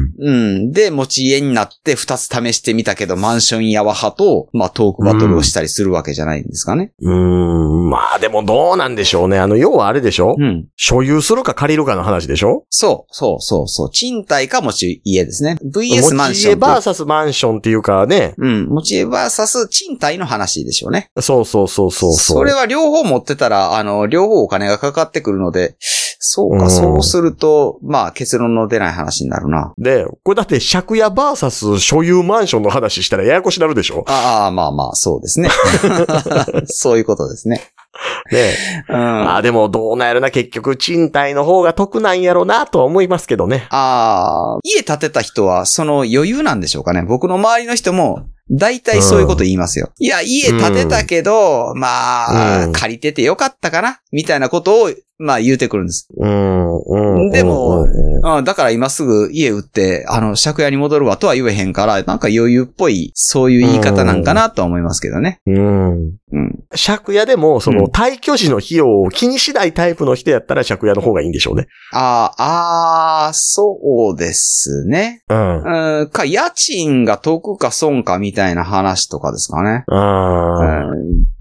うん。で、持ち家になって二つ試してみたけど、マンションやわ派と、まあ、トークバトルをしたりするわけじゃないんですかね。 うーん。まあ、でもどうなんでしょうね。あの、要はあれでしょ、 うん。 所有するか借りるかの話でしょ。 そう、そう、そう、そう。賃貸か持ち家ですね。ブイエス マンション。 持ち家バーサスマンションっていうかね。 うん。持ち家バーサス賃貸の話でしょうね。 そうそうそうそうそう。 それは両方持ってたら、あの、両方お金がかかってくるので、そうか、うん、そうすると、まあ、結論の出ない話になるな。 で、これだって借家バーサス所有マンションの話したらややこしになるでしょ。 ああ、まあまあ、そうですね。そういうことですね。 ねえ。うん。あ、でもどうなんやろな、結局賃貸の方が得なんやろなとは思いますけどね。 ああ、家建てた人はその余裕なんでしょうかね。僕の周りの人も、大体そういうこと言いますよ。うん、いや、家建てたけど、うん、まあ、うん、借りててよかったかなみたいなことを、まあ言うてくるんです。 うんうん、 でも、うん、だから今すぐ家売って、あの、借家に戻るわとは言えへんから、なんか余裕っぽい、そういう言い方なんかなとは思いますけどね。 うん。うん。借家でも、その、退去時の費用を気にしないタイプの人やったら借家の方がいいんでしょうね。 ああ、ああ、そうですね。 うん。 うん、か、家賃が得か損かみたいな話とかですかね。 ああ。 うん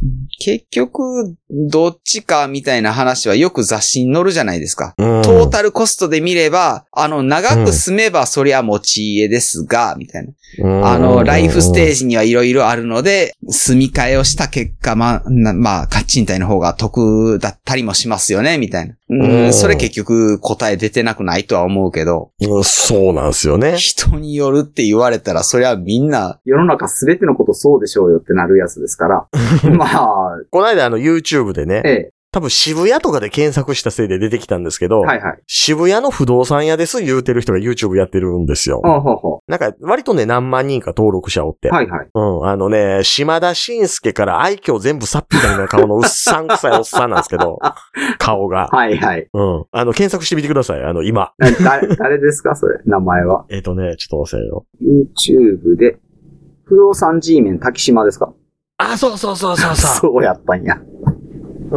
結局、どっちかみたいな話はよく雑誌に載るじゃないですか。 うん、 トータルコストで見れば、あの、長く住めばそりゃ持ち家ですが、みたいな。 うん、 あの、ライフステージにはいろいろあるので、住み替えをした結果、まあ、まあ、家賃貸の方が得だったりもしますよね、みたいな。うん、それ結局答え出てなくないとは思うけど。 うん、そうなんですよね。 人によるって言われたら、そりゃみんな、世の中すべてのことそうでしょうよってなるやつですから。まあ。 この間あの YouTube でね、 ええ、 多分渋谷とかで検索したせいで出てきたんですけど、 はいはい、 渋谷の不動産屋です言うてる人が YouTube やってるんですよ。 ほうほうほう、 なんか割とね何万人か登録者おって。 はいはい。 うん、あのね、島田紳介から愛嬌全部さっぴたみたいな顔のうっさんくさいおっさんなんですけど、顔が。 はいはい。 うん。あの、検索してみてください。あの、今。 誰、誰ですかそれ、名前は。 えっとね、ちょっと忘れよ。 YouTube で、不動産 G メン滝島ですか？ あ、そうそうそうそうそう。 そうやったんや。 うん。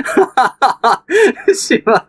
島、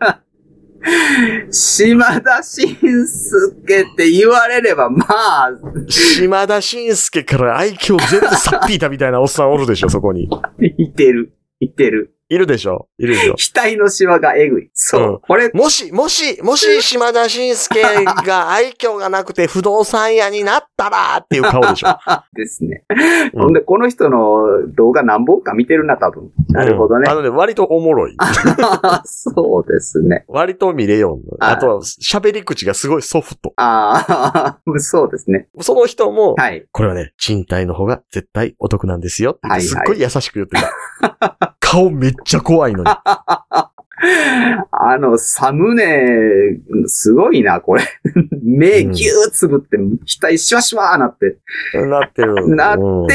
島田紳介って言われれば、まあ。 島田紳介から愛嬌全部さっぴいたみたいなおっさんおるでしょ、そこに。 いてる。いてる。 いるでしょいるでしょ額のシワがえぐい。そう。うん、これ。 もし、もし、もし、島田紳介が愛嬌がなくて不動産屋になったらっていう顔でしょですね。うん、ほんで、この人の動画何本か見てるな、多分。なるほどね。 うん、あのね、割とおもろい。 そうですね。 割と見れよんの。あとは、喋り口がすごいソフト。 ああ、そうですね。 その人も、 はい。 これはね、賃貸の方が絶対お得なんですよ。はい、はい。すっごい優しく言ってた。顔めっちゃ怖いのに。 あの、サムネ、すごいな、これ。目ギューつぶって、額シュワシュワーなって。 なってる。 なって、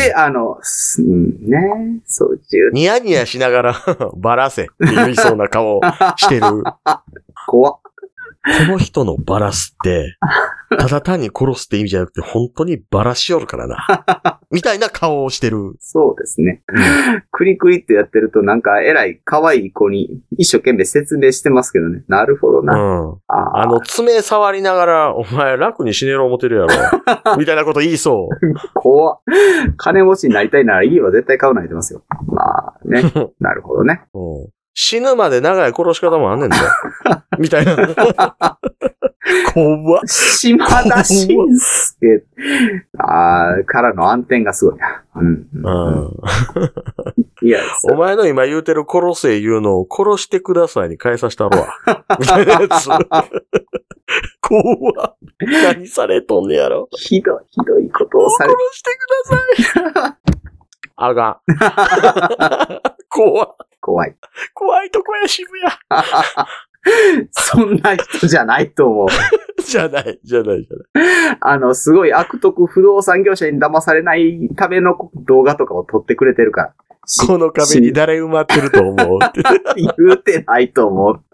うん、あの、ね、そう、 ニヤニヤしながら、バラせって言いそうな顔してる。 怖っ。 この人のバラすって、ただ単に殺すって意味じゃなくて、本当にバラしよるからな。みたいな顔をしてる。 そうですね。うん、クリクリってやってると、なんか偉い可愛い子に一生懸命説明してますけどね。なるほどな。うん、 あ, あの、爪触りながら、お前楽に死ねろ思ってるやろ。みたいなこと言いそう。 怖っ。金持ちになりたいなら家は絶対買うな言ってますよ。まあね。なるほどね。 うん、死ぬまで長い殺し方もあんねんだよ。みたいな。怖っ。 島田紳介。ああ、からの暗転がすごいな。うん。うん、 いや、お前の今言うてる殺せ言うのを殺してくださいに変えさせたろわ。みたいなやつ。怖っ。何されとんねやろ。 ひどい、ひどいことをされ。 殺してください。あかん。怖っ。 怖い。 怖いとこや、渋谷。 そんな人じゃないと思う。 じゃない、じゃない、じゃない。あの、すごい悪徳不動産業者に騙されないための動画とかを撮ってくれてるから。 この壁に誰埋まってると思うって。 言うてないと思う。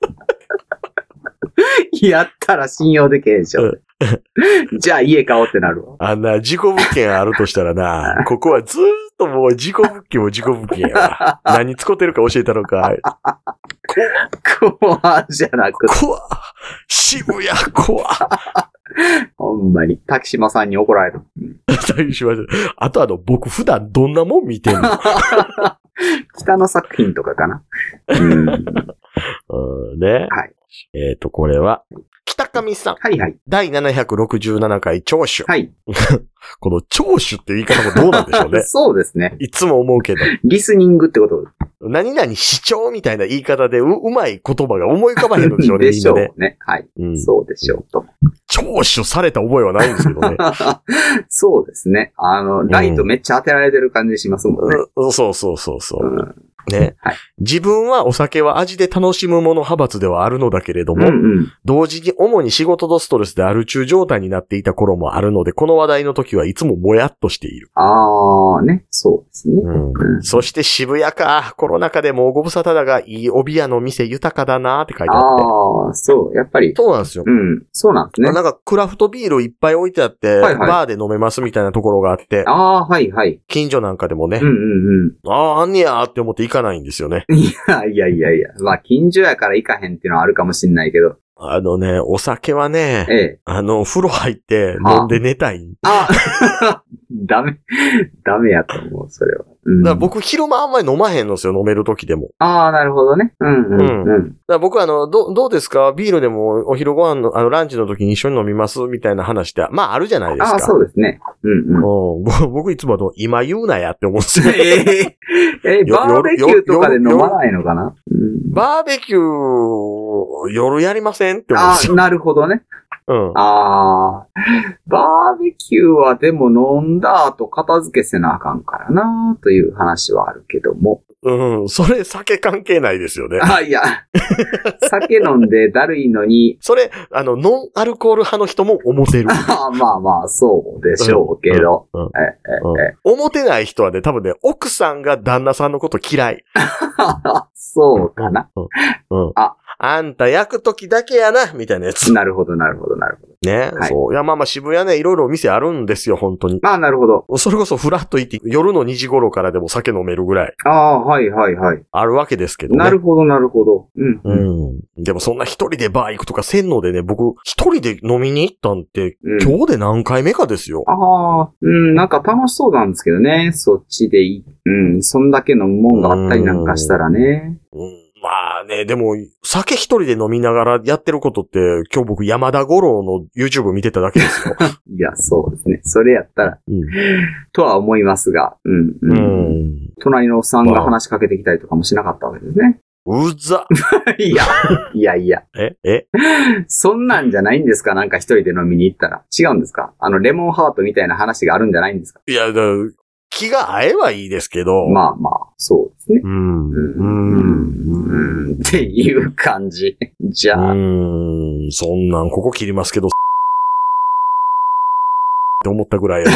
やったら信用できへんでしょ。じゃあ家買おうってなるわ。 あんな事故物件あるとしたらな、ここはずーっともう事故物件も事故物件やわ。何使ってるか教えたのか。 怖怖じゃなくて。 怖渋谷怖ほんまに、滝島さんに怒られる。 滝島さん。あとあの、僕普段どんなもん見てんの北の作品とかかな。うん。 うんね。 はい。 えっと、これは、北上さん。 はいはい。 だいななひゃくろくじゅうななかい聴取。 はい。 この聴取っていう言い方もどうなんでしょうね。 そうですね。 いつも思うけど。 リスニングってこと何々視聴みたいな言い方でう、うまい言葉が思い浮かばへんのでしょうね。 でしょうね。ねはい、うん。そうでしょうと。 聴取された覚えはないんですけどね。 そうですね。あの、ライトめっちゃ当てられてる感じしますもんね。 うん、そうそうそうそう。うんね、 はい。 自分はお酒は味で楽しむもの派閥ではあるのだけれども、 うんうん、 同時に主に仕事とストレスでアル中状態になっていた頃もあるので、この話題の時はいつももやっとしている。 あーね、そうですね。 うんうん、そして渋谷か、コロナ禍でもご無沙汰だが、いい帯屋の店豊かだなーって書いてあって。 ああ、そう、やっぱり。 そうなんですよ。 うん、そうなんですね。 なんかクラフトビールいっぱい置いてあって、はいはい、バーで飲めますみたいなところがあって。 ああ、はいはい。 近所なんかでもね。 うんうんうん。 ああ、あんねやーって思って行かないんですよね。 いやいやいやいや。まあ、近所やから行かへんっていうのはあるかもしんないけど。 あのね、お酒はね、 ええ、 あの、風呂入って飲んで寝たい。 ああダメ、ダメやと思う、それは。 うん、 だから僕昼間あんまり飲まへんのですよ、飲める時でも。 ああ、なるほどね。うんうんうん。うん、だから僕はあの、ど、どうですかビールでもお昼ご飯の、あの、ランチの時に一緒に飲みますみたいな話って、まああるじゃないですか。 ああ、そうですね。うんうん。 僕いつもあの、今言うなやって思うんですよ。 えー、えー、バーベキューとかで飲まないのかな、うん、 バーベキュー、夜やりませんって思うんですよ。 ああ、なるほどね。 うん。 ああ、バーベキューはでも飲んだ後片付けせなあかんからなという話はあるけども。 うん、それ酒関係ないですよね。 あ、いや。酒飲んでだるいのに。 それ、あの、ノンアルコール派の人も思ってる。 あまあまあ、そうでしょうけど。 うんうんうん、えええ思ってない人はね、多分ね、奥さんが旦那さんのこと嫌い。 そうかな。 うんうんうん、あ、あんた焼くときだけやな、みたいなやつ。 なるほど、なるほど、なるほど。 ね、はい。そう。いや、まあまあ渋谷ね、いろいろお店あるんですよ、本当に。 ああ、なるほど。 それこそフラッと行って、夜のにじ頃からでも酒飲めるぐらい。 ああ、はいはいはい。 あるわけですけどね。 なるほど、なるほど。うん。 うん。でもそんな一人でバー行くとかせんのでね、僕、一人で飲みに行ったんって、うん、今日で何回目かですよ。 ああ、うん、なんか楽しそうなんですけどね。そっちでいい。うん、そんだけのもんがあったりなんかしたらね。 うん。うんまあね、でも、酒一人で飲みながらやってることって、今日僕山田五郎の YouTube 見てただけですよ。 いや、そうですね。それやったら、うん、とは思いますが、うん、うん。うん。隣のおっさんが話しかけてきたりとかもしなかったわけですね。 うざいや、いやいや。 ええそんなんじゃないんですかなんか一人で飲みに行ったら。違うんですかあの、レモンハートみたいな話があるんじゃないんですかいや、だ気が合えばいいですけど。 まあまあ、そうですね。 うん。うん。 うん。っていう感じ。じゃあ。 うん。そんなん、ここ切りますけど、って思ったぐらいや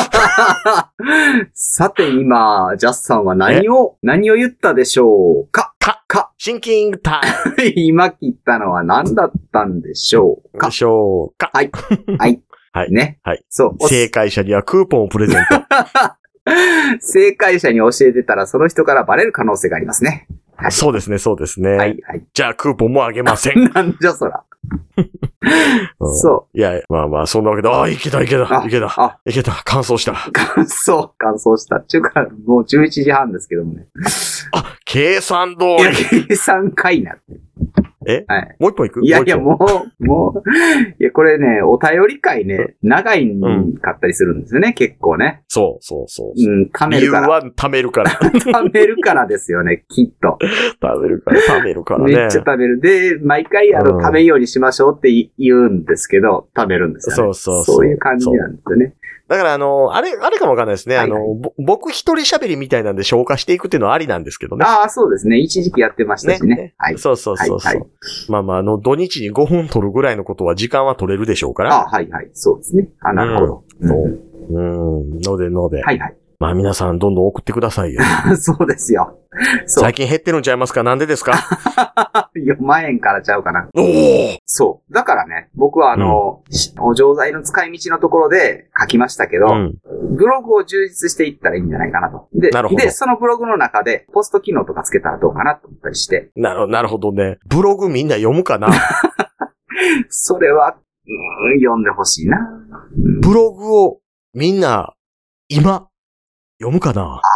さて今、ジャスさんは何を、何を言ったでしょうかかかシンキングタイム今切ったのは何だったんでしょうかでしょうかはい。はい。 はい。 ね。 はい。 そう。 正解者にはクーポンをプレゼント。 正解者に教えてたらその人からバレる可能性がありますね。 はい、そうですね、そうですね。 はい、はい。 じゃあクーポンもあげません。 なんじゃそら。 うん、 そう。 いや、まあまあ、そんなわけで、ああ、いけた、いけた、いけた。あ、いけた、乾燥した。 乾燥、乾燥した。ちゅうか、もうじゅういちじはんですけどもね。 あ、計算通り。 いや、計算かいなって。 えはい。 もう一本いくいやいや、もう、もう、いや、これね、お便り会ね、長いんかったりするんですよね、うん、結構ね。 そうそうそう。 うん、貯めるから。 理由は貯めるから。 貯めるからですよね、きっと。 貯めるから、貯めるからね。 めっちゃ貯める。で、毎回、あの、うん、貯めんようにしましょうって言うんですけど、貯めるんですよね。 そうそうそう。 そういう感じなんですよね。 だから、あの、あれ、あれかもわかんないですね。はいはい、あの、僕一人喋りみたいなんで消化していくっていうのはありなんですけどね。 ああ、そうですね。一時期やってましたしね。ねはい。 そうそうそうそう、はいはい。まあまあ、あの、土日にごふん取るぐらいのことは時間は取れるでしょうから。 ああ、はいはい。そうですね。あ、なるほど。 うん。そう。うん。のでので。 はいはい。まあ皆さんどんどん送ってくださいよ。 そうですよ。 最近減ってるんちゃいますか？なんでですか？ よんまん円からちゃうかな。 おー！ そう。だからね、僕はあの、うん、お錠剤の使い道のところで書きましたけど、うん、ブログを充実していったらいいんじゃないかなと。で、なるほど。で、そのブログの中でポスト機能とかつけたらどうかなと思ったりして。 なるほど、なるほどね。ブログみんな読むかな？ それは、うん、読んでほしいな、 うん。ブログをみんな、今、読むかな？ああ、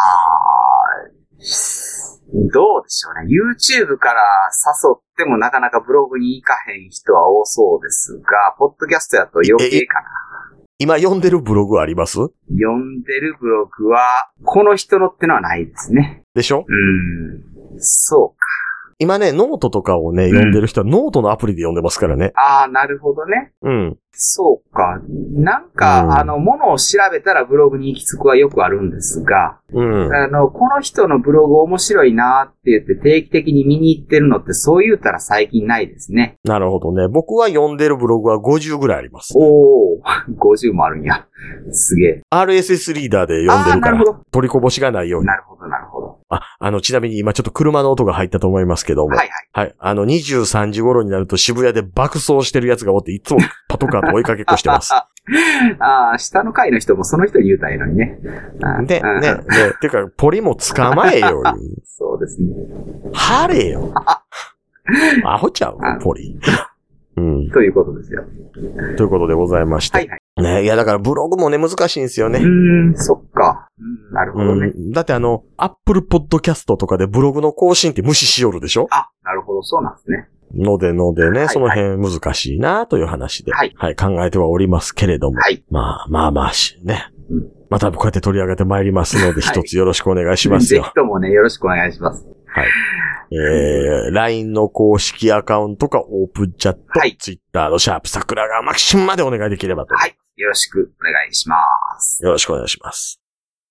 どうでしょうね。YouTube から誘ってもなかなかブログに行かへん人は多そうですが、ポッドキャストやと余計かな。 今読んでるブログはあります？ 読んでるブログは、この人のってのはないですね。 でしょ？ うん。そうか。 今ね、ノートとかをね、読んでる人はノートのアプリで読んでますからね。 ああ、なるほどね。 うん。 そうか。なんか、うん、あの、ものを調べたらブログに行き着くはよくあるんですが、 うん。 あの、この人のブログ面白いなって言って定期的に見に行ってるのってそう言うたら最近ないですね。 なるほどね。僕は読んでるブログはごじゅうぐらいあります。 おー、ごじゅうもあるんや。すげえ。 アールエスエス リーダーで読んでるから、取りこぼしがないように。 なるほど、なるほど。 あ、あの、ちなみに今ちょっと車の音が入ったと思いますけども。 はいはい。 はい。あの、にじゅうさんじ頃になると渋谷で爆走してるやつがおって、いつもパトカーと追いかけっこしてます。 ああ、下の階の人もその人に言うたらいいのにね。 で、ね、ね、てか、ポリも捕まえよ。 そうですね。 晴れよ。アホちゃうポリ。 うん。ということですよ。 ということでございまして。 はいはい。 ね、いやだからブログもね、難しいんですよね。 うーん、そっか。うんなるほどね。 うん、だってあの、Apple Podcast とかでブログの更新って無視しよるでしょ？ あ、なるほど、そうなんですね。 のでのでね、はいはい、その辺難しいなという話で、はい、はい、考えてはおりますけれども、はい、まあまあまあし、ね。うん、またこうやって取り上げてまいりますので、一、はい、つよろしくお願いしますよ。 ぜひともね、よろしくお願いします。 はい。えー、ライン の公式アカウントかオープンチャット、はい、Twitter のシャープ桜川マキシムまでお願いできればと。 はい。よろしくお願いします。 よろしくお願いします。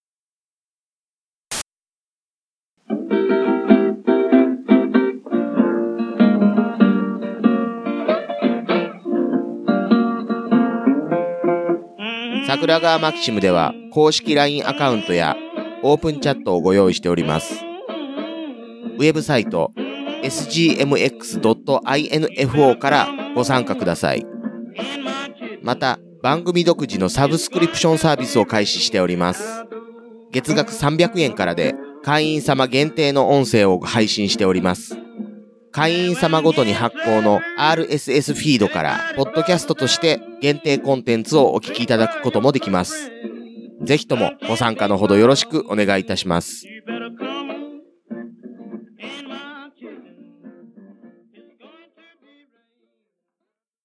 桜川マキシムでは公式 ライン アカウントやオープンチャットをご用意しております。ウェブサイト エスジーエムエックスドットアイエヌエフオー からご参加ください。また番組独自のサブスクリプションサービスを開始しております。月額さんびゃくえんからで会員様限定の音声を配信しております。会員様ごとに発行の アールエスエス フィードからポッドキャストとして限定コンテンツをお聞きいただくこともできます。ぜひともご参加のほどよろしくお願いいたします。